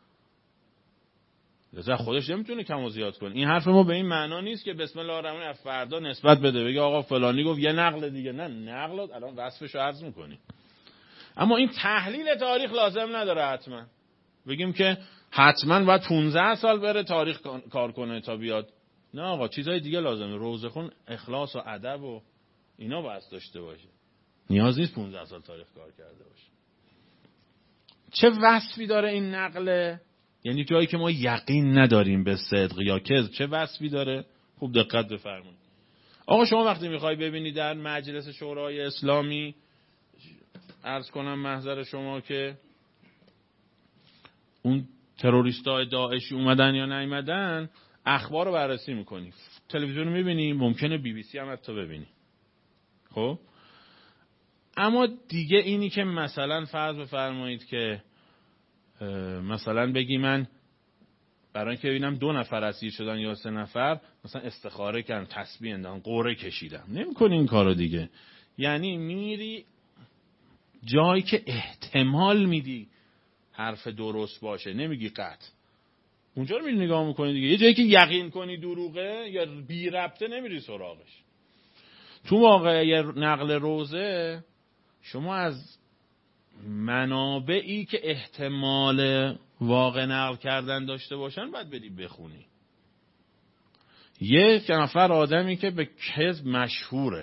لذا خودش نمیتونه کم و زیاد کنه. این حرف ما به این معنا نیست که بسم الله الرحمن الرحیم فردا نسبت بده بگه آقا فلانی گفت یه نقل دیگه، نه نقل الان وصفش رو عرض میکنی. اما این تحلیل تاریخ لازم نداره حتما بگیم که حتما باید پانزده سال بره تاریخ کار کنه تا بیاد. نه آقا چیزای دیگه لازمه. روزخون اخلاص و ادب و اینا باید داشته باشه، نیاز نیست پانزده سال تاریخ کار کرده باشه. چه وصفی داره این نقله؟ یعنی جایی که ما یقین نداریم به صدق یا کذب چه وصفی داره؟ خوب دقت بفرمایید. آقا شما وقتی میخوای ببینی در مجلس شورای اسلامی، عرض کنم محضر شما که اون تروریستای داعشی اومدن یا نیومدن، اخبار رو بررسی میکنی، تلویزیون رو میبینی، ممکنه بی بی سی هم حتی ببینی. خب اما دیگه اینی که مثلا فرض بفرمایید که مثلا بگی من برای اینکه ببینم دو نفر اسیر شدن یا سه نفر مثلا استخاره کردم، تسبیح انداختم، قرعه کشیدم، نمی‌کنی این کارو دیگه. یعنی میری جایی که احتمال میدی حرف درست باشه، نمیگی قطع. اونجا رو میری نگاه میکنی دیگه. یه جایی که یقین کنی دروغه یا بی ربطه نمیری سراغش. تو واقعه نقل روزه شما از منابعی که احتمال واقع نقل کردن داشته باشن باید بدی بخونی. یک نفر آدمی که به کذب مشهوره،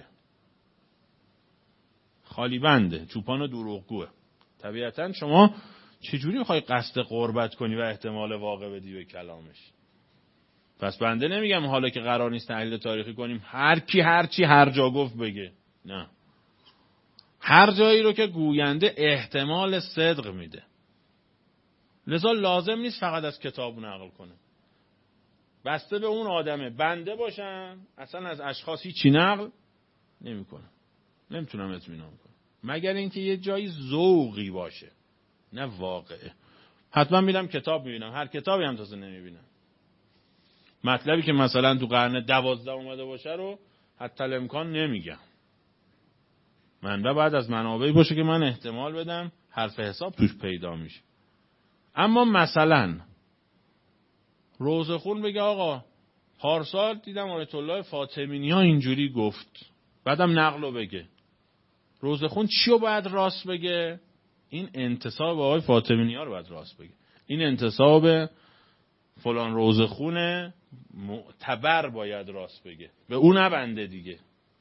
خالی بنده، چوپان و دروغگوه، طبیعتا شما چجوری میخوای قصد قربت کنی و احتمال واقع بدی به کلامش؟ پس بنده نمیگم حالا که قرار نیست تحلیل تاریخی کنیم هر کی هر چی هر جا گفت بگه، نه. هر جایی رو که گوینده احتمال صدق میده، لذا لازم نیست فقط از کتاب نقل کنه. بسته به اون آدمه، بنده باشن اصلا از اشخاص هیچی نقل نمیکنه، نمیتونم اطمینان کنم، مگر اینکه یه جایی ذوقی باشه، نه واقعه. حتما میرم کتاب میبینم، هر کتابی هم تازه نمیبینم. مطلبی که مثلا تو قرن دوازده اومده باشه رو حتی الامکان نمیگم. منبع بعد از منابعی باشه که من احتمال بدم حرف حساب توش پیدا میشه. اما مثلا روزخون بگه آقا پارسال دیدم آیت الله فاطمی ها اینجوری گفت، بعدم نقلو بگه، روزخون چیو باید راست بگه؟ این انتساب آقای فاطمی ها رو باید راست بگه. این انتساب فلان روزخون معتبر باید راست بگه، به اون نبنده دیگه.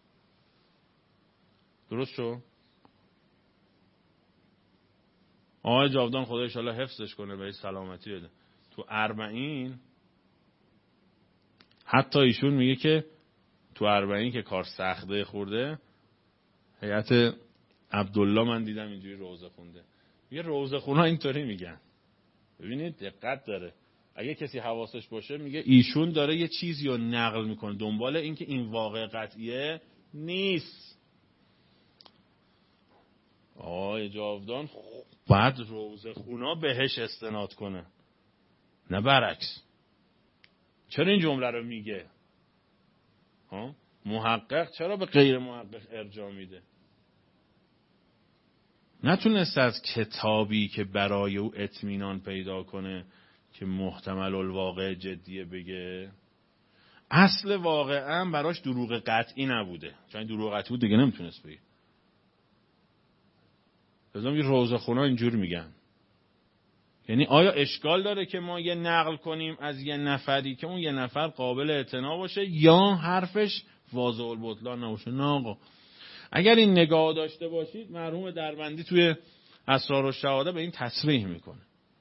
درست شو؟ آقای جاودان خدا انشالله حفظش کنه، بهش سلامتی بده، تو اربعین حتی ایشون میگه که تو اربعین که کار سخته خورده، هیئت عبدالله من دیدم اینجوری روزه خونده. میگه روزه خونها اینطوری میگن. ببینید دقت داره. اگه کسی حواسش باشه میگه ایشون داره یه چیزی رو نقل میکنه دنبال این که این واقع قطعیه نیست. آقای جاودان بعد روزه خونا بهش استناد کنه، نه برعکس. چرا این جمله رو میگه؟ ها؟ محقق چرا به غیر محقق ارجاع میده؟ نتونست از کتابی که برای او اطمینان پیدا کنه که محتمل الواقع جدیه بگه. اصل واقعا براش دروغ قطعی نبوده، چون دروغ قطعی بود دیگه نمیتونست بگه. لازم یه روزخونا اینجور میگن. یعنی آیا اشکال داره که ما یه نقل کنیم از یه نفری که اون یه نفر قابل اعتنا باشه یا حرفش واضح البطلان نباشه؟ نه آقا. اگر این نگاه داشته باشید مرحوم دربندی توی اسرارالشهاده به این تصریح میکنه.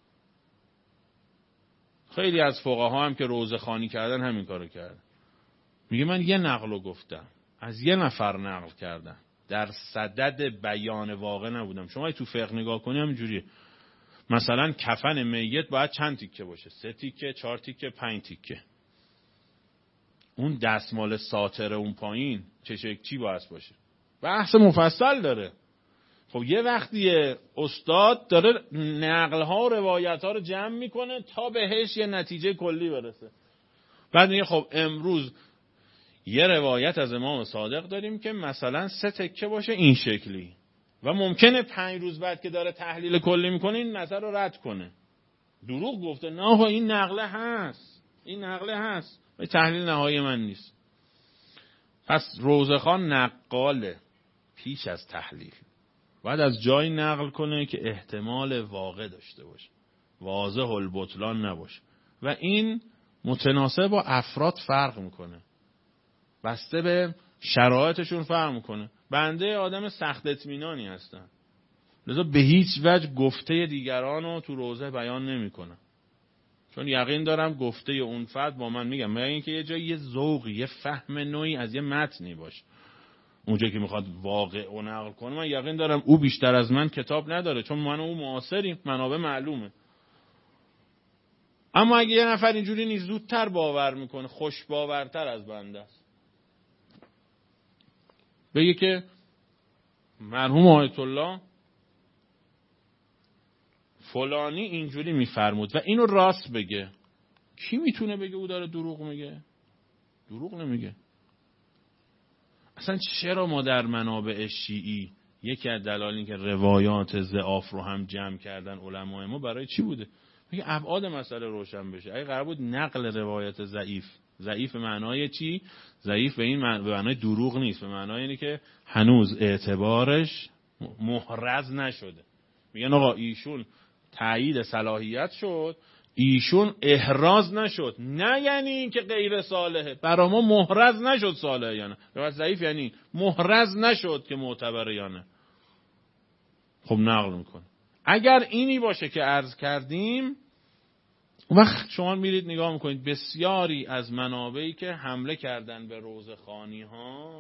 خیلی از فقها هم که روزخوانی کردن همین کارو کردن. میگه من یه نقلو گفتم، از یه نفر نقل کردم، در صدد بیان واقع نبودم. شما تو فقه نگاه کنی همینجوریه. مثلا کفن میت باید چند تیکه باشه؟ سه تیکه، چهار تیکه، پنج تیکه. اون دستمال ساتر اون پایین چه شکلی باید باشه؟ بحث مفصل داره. خب یه وقتی استاد داره نقل‌ها و روایت‌ها رو جمع میکنه تا بهش یه نتیجه کلی برسه. بعد میگه خب امروز یه روایت از امام صادق داریم که مثلا سه تکه باشه این شکلی و ممکنه پنج روز بعد که داره تحلیل کلی میکنه این نظر رو رد کنه، دروغ گفته. نه آقا این نقله هست، این نقله هست و تحلیل نهایی من نیست. پس روزخوان نقاله پیش از تحلیل باید از جایی نقل کنه که احتمال واقع داشته باشه، واضح البطلان نباشه. و این متناسب با افراد فرق میکنه، بسته به شرایطشون فرق میکنه. بنده آدم سخت اطمینانی هستم، لذا به هیچ وجه گفته دیگران رو تو روزه بیان نمیکنم، چون یقین دارم گفته اون فرد با من میگم. مگر اینکه یه جایی یه ذوقی، یه فهم نوعی از یه متنی باشه، اونجایی که میخواد واقع و نقل کنه، من یقین دارم او بیشتر از من کتاب نداره، چون من و او معاصریم، منابع معلومه. اما اگه یه نفر اینجوری نیست، زودتر باور میکنه، خوش باورتر از بنده است. بگه که مرحوم آیت الله فلانی اینجوری میفرمود و اینو راست بگه. کی میتونه بگه او داره دروغ میگه؟ دروغ نمیگه. اصلا چرا ما در منابع شیعی یکی از دلایل این که روایات ضعاف رو هم جمع کردن علمای ما برای چی بوده؟ میگه ابعاد مسئله روشن بشه. اگه قرار بود نقل روایت ضعیف، ضعیف به معنای چی؟ ضعیف به این معنی، به معنای دروغ نیست، به معنای اینه که هنوز اعتبارش محرز نشده. میگن آقا ایشون تایید صلاحیت شد، ایشون احراز نشد، نه یعنی این که غیر صالحه، برای ما محرز نشد صالحه یا نه. روایت ضعیف یعنی محرز نشد که معتبره یا نه. خب نقل میکنه. اگر اینی باشه که عرض کردیم، وقت شما میرید نگاه میکنید بسیاری از منابعی که حمله کردن به روزخوانی ها،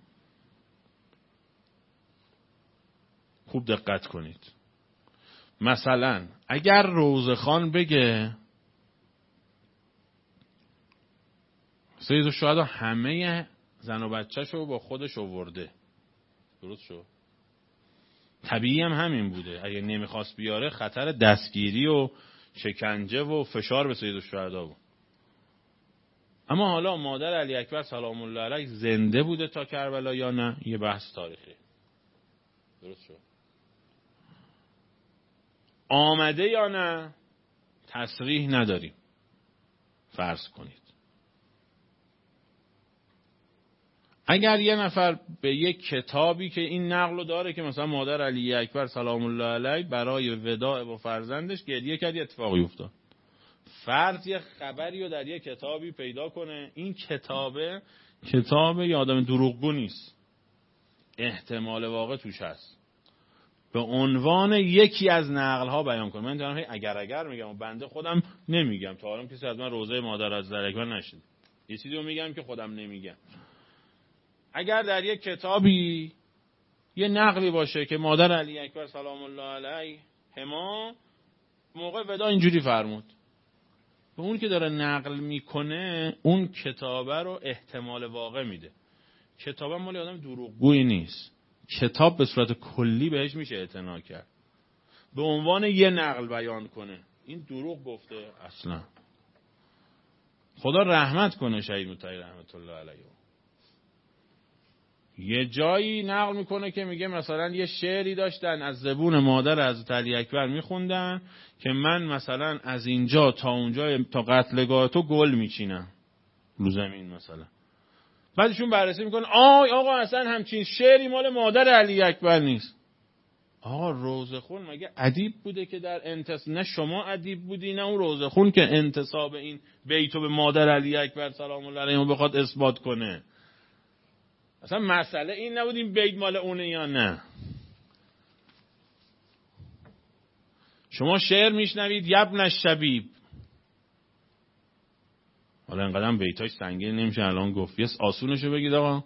خوب دقت کنید. مثلا اگر روزخوان بگه سید الشهدا همه زن و بچه‌شو با خودش آورده، درست شد؟ طبیعی هم همین بوده. اگه نمیخواست بیاره خطر دستگیری و شکنجه و فشار به سید الشهدا بود. اما حالا مادر علی اکبر سلام الله علیه زنده بوده تا کربلا یا نه؟ یه بحث تاریخی. درست شد؟ آمده یا نه؟ تصریح نداریم. فرض کنید اگر یه نفر به یک کتابی که این نقلو داره که مثلا مادر علی اکبر سلام الله علیه برای وداع با فرزندش گریه کرد، اتفاقی افتاد، فرض یه خبری رو در یه کتابی پیدا کنه، این کتابه کتاب یه آدم دروغگو نیست، احتمال واقع توش هست، به عنوان یکی از نقل‌ها بیان کنه. من دارم اگر اگر میگم و بنده خودم نمیگم، تا حالا کسی از من روزه مادر از اکبر نشد، یه چیزی رو میگم که خودم نمیگم. اگر در یک کتابی یه نقلی باشه که مادر علی اکبر سلام الله علیه ما موقع ودا اینجوری فرمود، به اون که داره نقل میکنه اون کتابه رو احتمال واقع میده. کتابه مال آدم دروغگویی نیست، کتاب به صورت کلی بهش میشه اعتنا کرد، به عنوان یه نقل بیان کنه این دروغ گفته اصلا. خدا رحمت کنه شهید مطهری رحمت الله علیه. یه جایی نقل میکنه که میگه مثلا یه شعری داشتن از زبون مادر حضرت علی اکبر میخوندن که من مثلا از اینجا تا اونجا تا قتلگاه تو گل میچینم رو زمین مثلا. بعدشون بررسی میکنن آی آقا اصلا همچین شعری مال مادر علی اکبر نیست. آقا روزخون مگه ادیب بوده که در انتصاب، نه شما ادیب بودی نه اون روزخون که انتصاب این بیتو به مادر علی اکبر سلام الله علیه بخواد اثبات کنه. اصلا مسئله این نبود این بیت مال اونه یا نه. شما شعر میشنوید یبن الشبیب، حالا اینقدر بیتاش سنگین نمیشه الان گفت، یه آسونشو بگید آقا.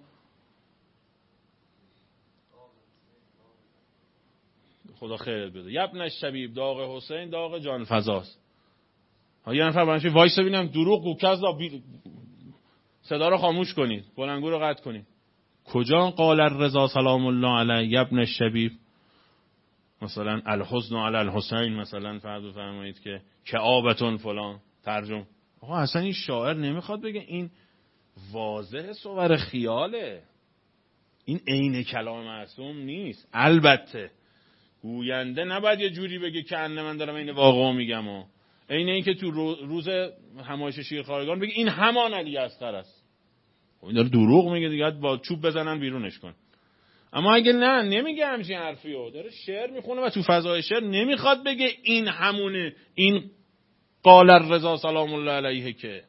خدا خیرت بده. یبن الشبیب داغ حسین داغ جان فزاست. ها یه نفر بنش وایس ببینم دروغ گو کذا بی... صدا رو خاموش کنید، بلندگو رو قطع کنید. کجا قال الرضا سلام الله علیه یبن الشبیب؟ مثلا الحزن علی الحسین مثلا فرض فرمایید که کآبتون فلان ترجم. آقا اصلا این شاعر نمیخواد بگه، این واضح صور خیاله، این عین کلام معصوم نیست. البته گوینده نباید یه جوری بگه که انه من دارم این واقعا میگم و عین این که تو روز همایش شیرخوارگان بگه این همان علی اصغر است. این داره دروغ میگه دیگه، با چوب بزنن بیرونش کن. اما اگه نه نمیگه همچین حرفیو، داره شعر میخونه و تو فضای شعر نمیخواد بگه این همونه، این قال الرضا سلام الله علیه که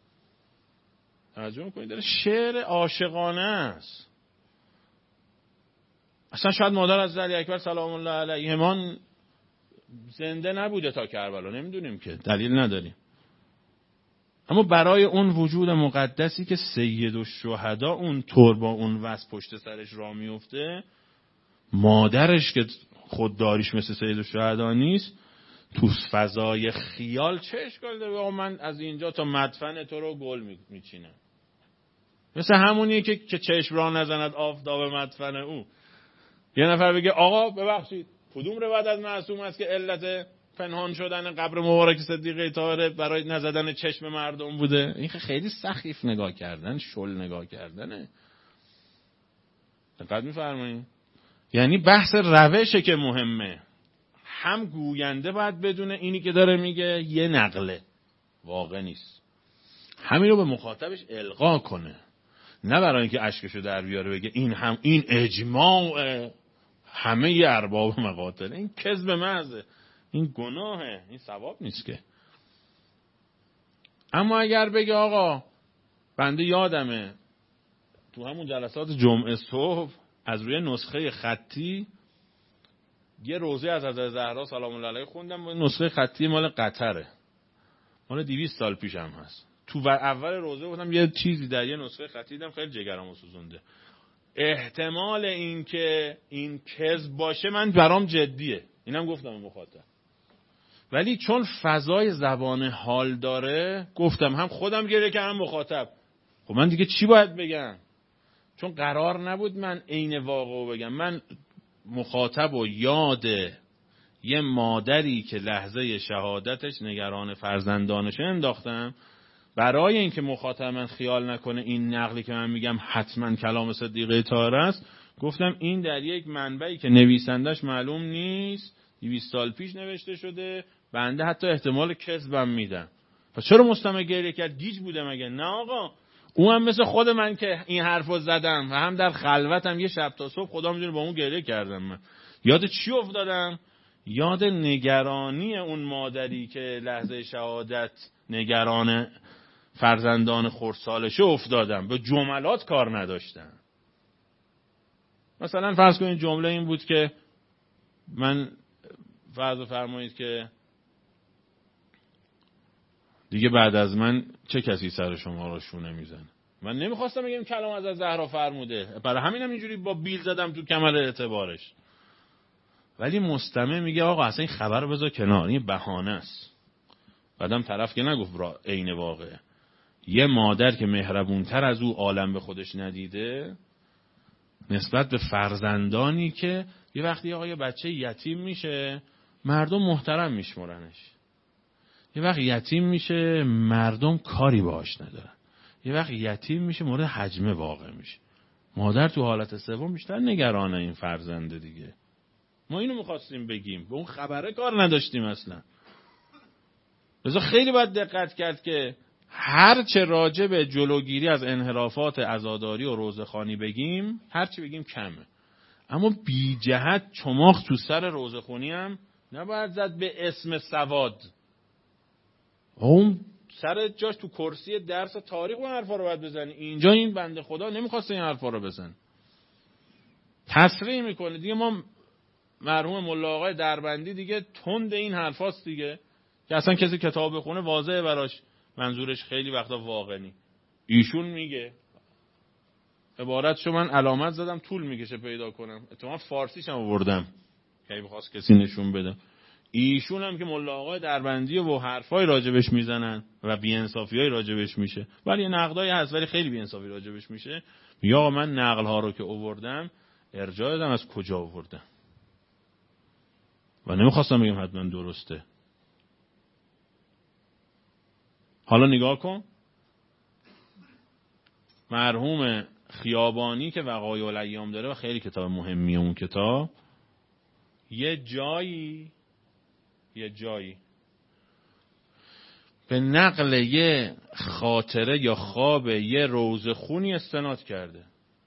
توجه میکنید داره شعر عاشقانه است. اصلا شاید مادر از علی اکبر سلام الله علیه من زنده نبوده تا کربلا، نمیدونیم که، دلیل نداریم. اما برای اون وجود مقدسی که سید الشهدا اون طور با اون وصف پشت سرش را میفته، مادرش که خودداریش مثل سید الشهدا نیست، تو فضای خیال چه اشکال داره؟ من از اینجا تا مدفن تو رو گل میچینم. مثل همونیه که که چشم را نزند آفتاب مدفن او. یه نفر بگه آقا ببخشید کدوم روایت از معصوم است که علت پنهان شدن قبر مبارک صدیقه طاهره برای نزدن چشم مردم بوده؟ این خیلی سخیف نگاه کردن، شل نگاه کردنه. دقت می‌فرمایید؟ یعنی بحث روشه که مهمه. هم گوینده باید بدونه اینی که داره میگه یه نقله، واقع نیست. همین رو به مخاطبش القا کنه، نه برای اینکه اشکشو در بیاره بگه این هم این اجماع همه ی ارباب مقاتل. این کذب محضه، این گناهه، این ثواب نیست که. اما اگر بگه آقا بنده یادمه تو همون جلسات جمعه صبح از روی نسخه خطی یه روزه از حضرت زهرا سلام الله علیها خوندم، نسخه خطی مال قطره، مال دویست سال پیش هم هست. تو اول روزه گفتم یه چیزی در یه نسخه خطی دیدم خیلی جگرمو سوزونده. احتمال این که این کذب باشه من برام جدیه، اینم گفتم به مخاطب. ولی چون فضای زبان حال داره گفتم هم خودم گریه کردم هم مخاطب. خب من دیگه چی باید بگم؟ چون قرار نبود من عین واقعو بگم. من مخاطب و یاد یه مادری که لحظه شهادتش نگران فرزندانشه انداختم، برای اینکه مخاطب من خیال نکنه این نقلی که من میگم حتما کلام صدیقه طاهره است. گفتم این در یک منبعی که نویسندش معلوم نیست، دویست سال پیش نوشته شده، بنده حتی احتمال کذبم میدم. پس چرا مستمع گریه کرد؟ گیج بوده مگه؟ نه آقا، اون هم مثل خود من که این حرفو زدم و هم در خلوتم یه شب تا صبح خدا میدونه با اون گریه کردم. من یاد چی افتادم؟ یاد نگرانی اون مادری که لحظه شهادت نگران فرزندان خردسالشه افتادم. به جملات کار نداشتم. مثلا فرض کنید جمله این بود که من فرض فرمایید که دیگه بعد از من چه کسی سر شما رو شونه میزنه. من نمیخواستم بگم کلام از زهرا فرموده، برای همینم اینجوری با بیل زدم تو کمر اعتبارش. ولی مستمع میگه آقا اصلا این خبر رو بذار کنار، این بهانه است. بعدم طرف که نگفت را عین واقعه. یه مادر که مهربونتر از او عالم به خودش ندیده نسبت به فرزندانی که یه وقتی آقا یه بچه یتیم میشه مردم محترم میشمرنش، یه وقت یتیم میشه مردم کاری باهاش ندارن، یه وقت یتیم میشه مورد هجمه واقع میشه. مادر تو حالت سوم بیشتر نگران این فرزنده دیگه. ما اینو میخواستیم بگیم، به اون خبره کار نداشتیم اصلا. لذا خیلی باید دقت کرد که هر چه راجع به جلوگیری از انحرافات عزاداری و روزخوانی بگیم، هر چی بگیم کمه. اما بی جهت چماخ تو سر روزخوانی هم نباید زد به اسم سواد. اون سر جاش تو کرسی درس تاریخ اون حرفا رو باید بزنی. اینجا این بنده خدا نمیخواسته این حرفا رو بزن. تصریح میکنه دیگه. ما مرحوم ملا آقای دربندی دیگه تند این حرفاست دیگه، که اصلا کسی کتاب بخونه واضحه براش منظورش خیلی وقتا واقع نی. ایشون میگه عبارتشو من علامت زدم طول میکشه پیدا کنم، اتفاقا فارسیش هم آوردم که بخواست کسی نشون بده. ایشون هم که ملا آقای دربندی و حرفای راجبش میزنن و بی‌انصافیای راجبش میشه، ولی نقدای هست ولی خیلی بی‌انصافی راجبش میشه. میگه آقا من نقل ها رو که آوردم ارجاع دادم از کجا آوردم و نمیخواستم بگم حتما درسته. حالا نگاه کن، مرحوم خیابانی که وقایع الایام داره و خیلی کتاب مهمیه اون کتاب، یه جایی یه جایی به نقل یه خاطره یا خواب یه روزخونی استناد کرده.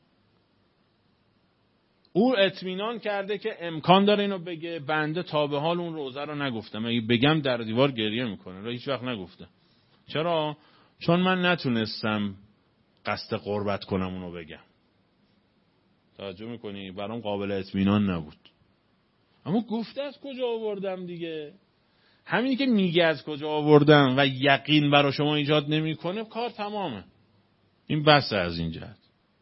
او اطمینان کرده که امکان داره اینو بگه، بنده تا به حال اون روزه رو نگفتم، اگه بگم در دیوار گریه میکنه، رو هیچ وقت نگفته. چرا؟ چون من نتونستم قصد قربت کنم اونو بگم. توجه میکنی؟ برام قابل اطمینان نبود. اما گفته از کجا آوردم دیگه. همینی که میگه از کجا آوردم و یقین برای شما ایجاد نمیکنه، کار تمامه. این بس از این جهت.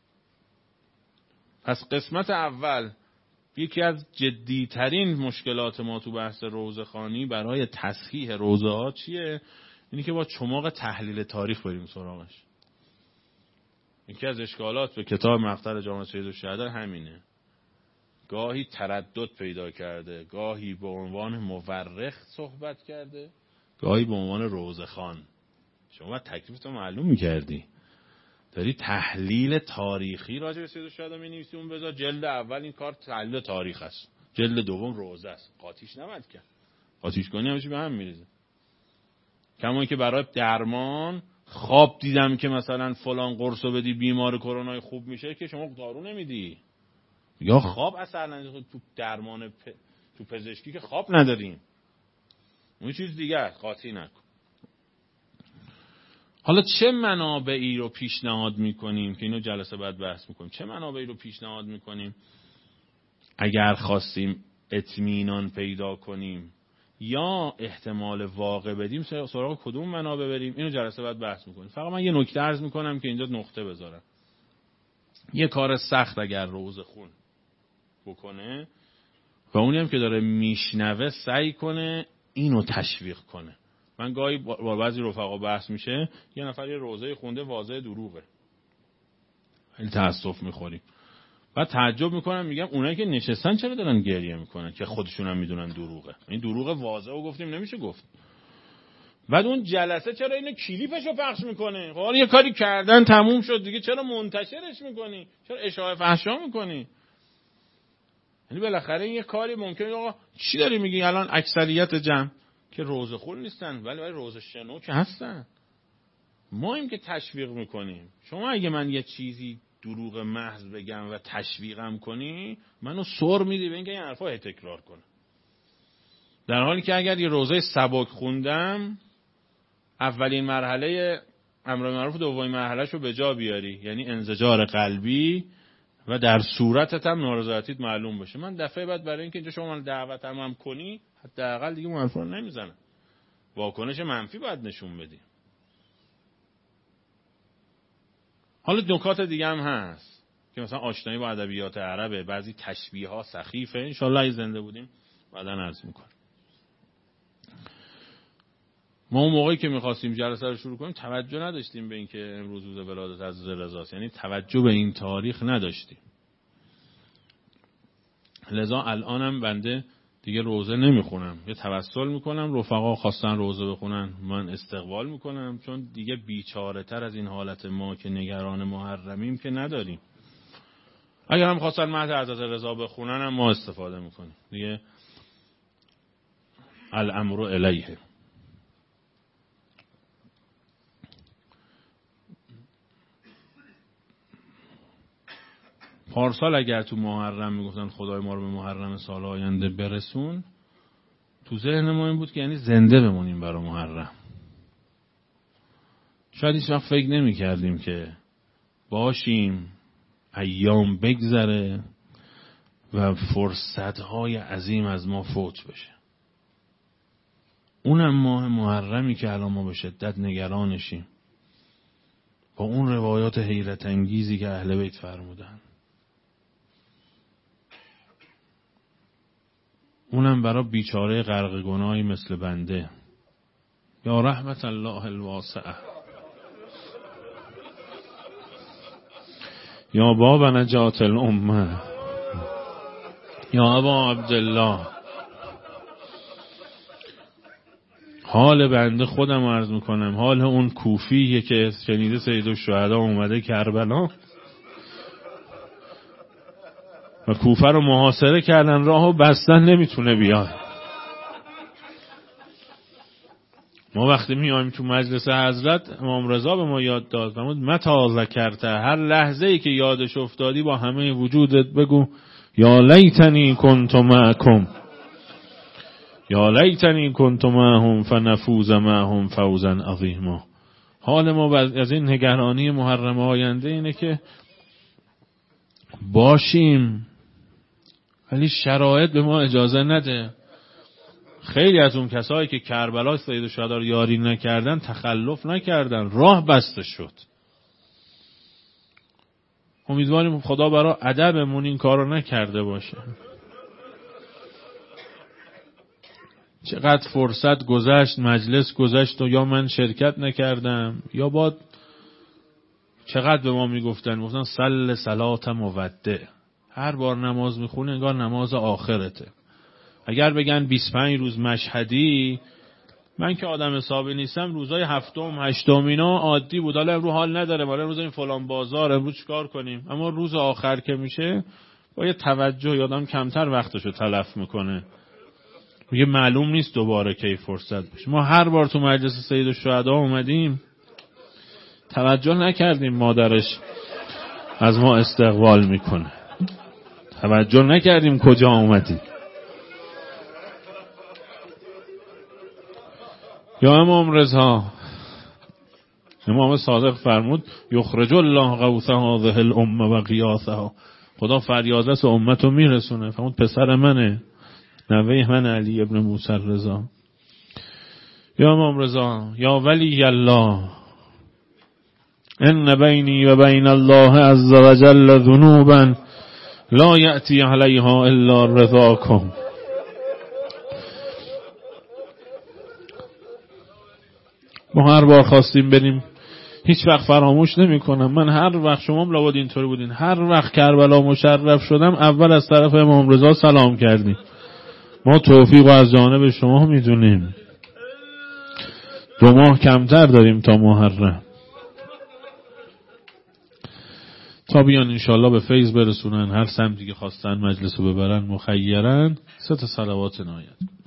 پس قسمت اول یکی از جدیترین مشکلات ما تو بحث روزخوانی برای تصحیح روزه ها چیه؟ اینی که با چماق تحلیل تاریخ بریم سراغش. یکی از اشکالات به کتاب مقطع جامع سید الشهدا همینه گاهی تردد پیدا کرده، گاهی به عنوان مورخ صحبت کرده، گاهی به عنوان روزخوان. شما باید تکلیفتو معلوم میکردی. داری تحلیل تاریخی راجع به سید الشهدا می‌نویسی، اون بذار جلد اول این کار تحلیل تاریخ است، جلد دوم روزه است. قاطیش نباید کرد. قاطیش کنی همش به هم میریزه. کما که برای درمان خواب دیدم که مثلا فلان قرصو بدی بیمار کرونا خوب میشه، که شما دارو نمیدی. یا خواب اثر نداره تو درمان پ... تو پزشکی که خواب نداریم. اون چیز دیگه است، قاطی نکن. حالا چه منابعی رو پیشنهاد میکنیم که اینو جلسه بعد بحث میکنیم؟ چه منابعی رو پیشنهاد میکنیم اگر خواستیم اطمینان پیدا کنیم یا احتمال واقع بدیم سراغ کدوم منابع بریم؟ اینو جلسه بعد بحث میکنیم. فقط من یه نکته عرض میکنم که اینجا نقطه بذارم. یه کار سخت اگر روزخون بکنه و اونی هم که داره میشنوه سعی کنه اینو تشویق کنه. من گاهی با بعضی رفقا بحث میشه، یه نفر یه روزه خونده واضح دروغه، خیلی تاسف میخوریم. بعد تعجب میکنم، میگم اونایی که نشستن چرا دارن گریه میکنن که خودشون هم میدونن دروغه؟ این دروغ واضحه و گفتیم نمیشه گفت. بعد اون جلسه چرا اینو کلیپشو پخش میکنه؟ خب یه کاری کردن تموم شد دیگه، چرا منتشرش میکنی؟ چرا اشاعه فحشا میکنی؟ یعنی بالاخره این یه کاری ممکنه آقا چی داری میگی؟ الان اکثریت جمع که روزخون نیستن ولی ولی روزشنو که هستن. ما ایم که تشویق میکنیم. شما اگه من یه چیزی دروغ محض بگم و تشویقم کنی، منو سر میدی به اینکه این حرفا تکرار کنه. در حالی که اگر یه روزه سبک خوندم، اولین مرحله امر معروف، دومین مرحلهشو به جا بیاری، یعنی انزجار قلبی و در صورتت هم نارضایتیت معلوم بشه، من دفعه بعد برای اینکه اینجا شما من دعوتم هم کنی حداقل دیگه اون حرفا رو نمیزنم. واکنش منفی باید نشون بدی. حالا نکات دیگه هم هست که مثلا آشنایی با ادبیات عربه، بعضی تشبیه ها سخیفه، ان شاءالله اگه زنده بودیم بعداً عرض میکنم. ما اون موقعی که میخواستیم جلسه رو شروع کنیم توجه نداشتیم به اینکه امروز روز ولادت عزیز رضاست، یعنی توجه به این تاریخ نداشتیم. لذا الانم بنده دیگه روزه نمیخونم، یه توسل میکنم، رفقا خواستن روزه بخونن من استقبال میکنم، چون دیگه بیچاره تر از این حالت ما که نگران محرمیم که نداریم. اگر هم خواستن مهد حضرت رضا بخونن هم ما استفاده میکنیم دیگه. الامر الیه. پارسال اگر تو محرم میگفتن خدای ما رو به محرم سال آینده برسون، تو ذهن ما این بود که یعنی زنده بمونیم برای محرم. شاید هیچ وقت فکر نمی کردیم که باشیم ایام بگذره و فرصتهای عظیم از ما فوت بشه. اونم ماه محرمی که الان ما به شدت نگرانشیم با اون روایات حیرت انگیزی که اهل بیت فرمودن. اونم برای بیچاره غرق گناهی مثل بنده. یا رحمت الله الواسعه، یا باب نجات الامه، یا ابا عبدالله. حال بنده خودم عرض میکنم، حال اون کوفیه که شنیده سید الشهدا اومده کربلا و کوفه رو محاصره کردن، راهو بستن، نمیتونه بیاد. ما وقتی میایم تو مجلس حضرت، امام رضا به ما یاد داد فرمود متى ذکرت، هر لحظه ای که یادش افتادی با همه وجودت بگو یا لیتنی کنت معکم، یا لیتنی کنت معهم فنفوز معهم فوزا عظیما. حال ما از این نگرانی محرم آینده اینه که باشیم ولی شرایط به ما اجازه نده. خیلی از اون کسایی که کربلا سید الشهدا رو یاری نکردن تخلف نکردن، راه بسته شد. امیدواریم خدا برای ادبمون این کارو نکرده باشه. چقدر فرصت گذشت، مجلس گذشت و یا من شرکت نکردم یا با چقدر به ما میگفتن میگفتن صل صلات مودع، هر بار نماز میخونه انگار نماز آخرته. اگر بگن بیست و پنج روز مشهدی، من که آدم حسابی نیستم، روزای هفتم هشتم اینا عادی بود. حالا امروز حال نداره، حالا امروز این فلان بازار، امروز چیکار کنیم؟ اما روز آخر که میشه با یه توجه یادم کمتر وقتشو تلف میکنه، میگه معلوم نیست دوباره کی فرصت بشه. ما هر بار تو مجلس سید الشهدا اومدیم توجه نکردیم مادرش از ما استقبال میکنه، توجه نکردیم کجا اومدیم. یا امام رضا، امام صادق فرمود یخرج الله غوث هذه الامه و غیاثها، خدا فریادرس امتو میرسونه. فرمود پسر منه، نوه من علی ابن موسی رضا. یا امام رضا یا ولی الله، ان بینی و بین الله عز وجل ذنوبا لا یأتی علیها الا رضاکم. ما هر بار خواستیم بریم هیچ وقت فراموش نمی کنم. من هر وقت، شما هم لابد اینطوری بودین، هر وقت کربلا مشرف شدم اول از طرف امام رضا سلام کردیم. ما توفیق و از جانب شما میدونیم، دو ماه کمتر داریم تا محرم. تا بیان انشالله به فیض برسونن، هر سمتی که خواستن مجلسو ببرن مخیرن. سه تا صلوات نایت.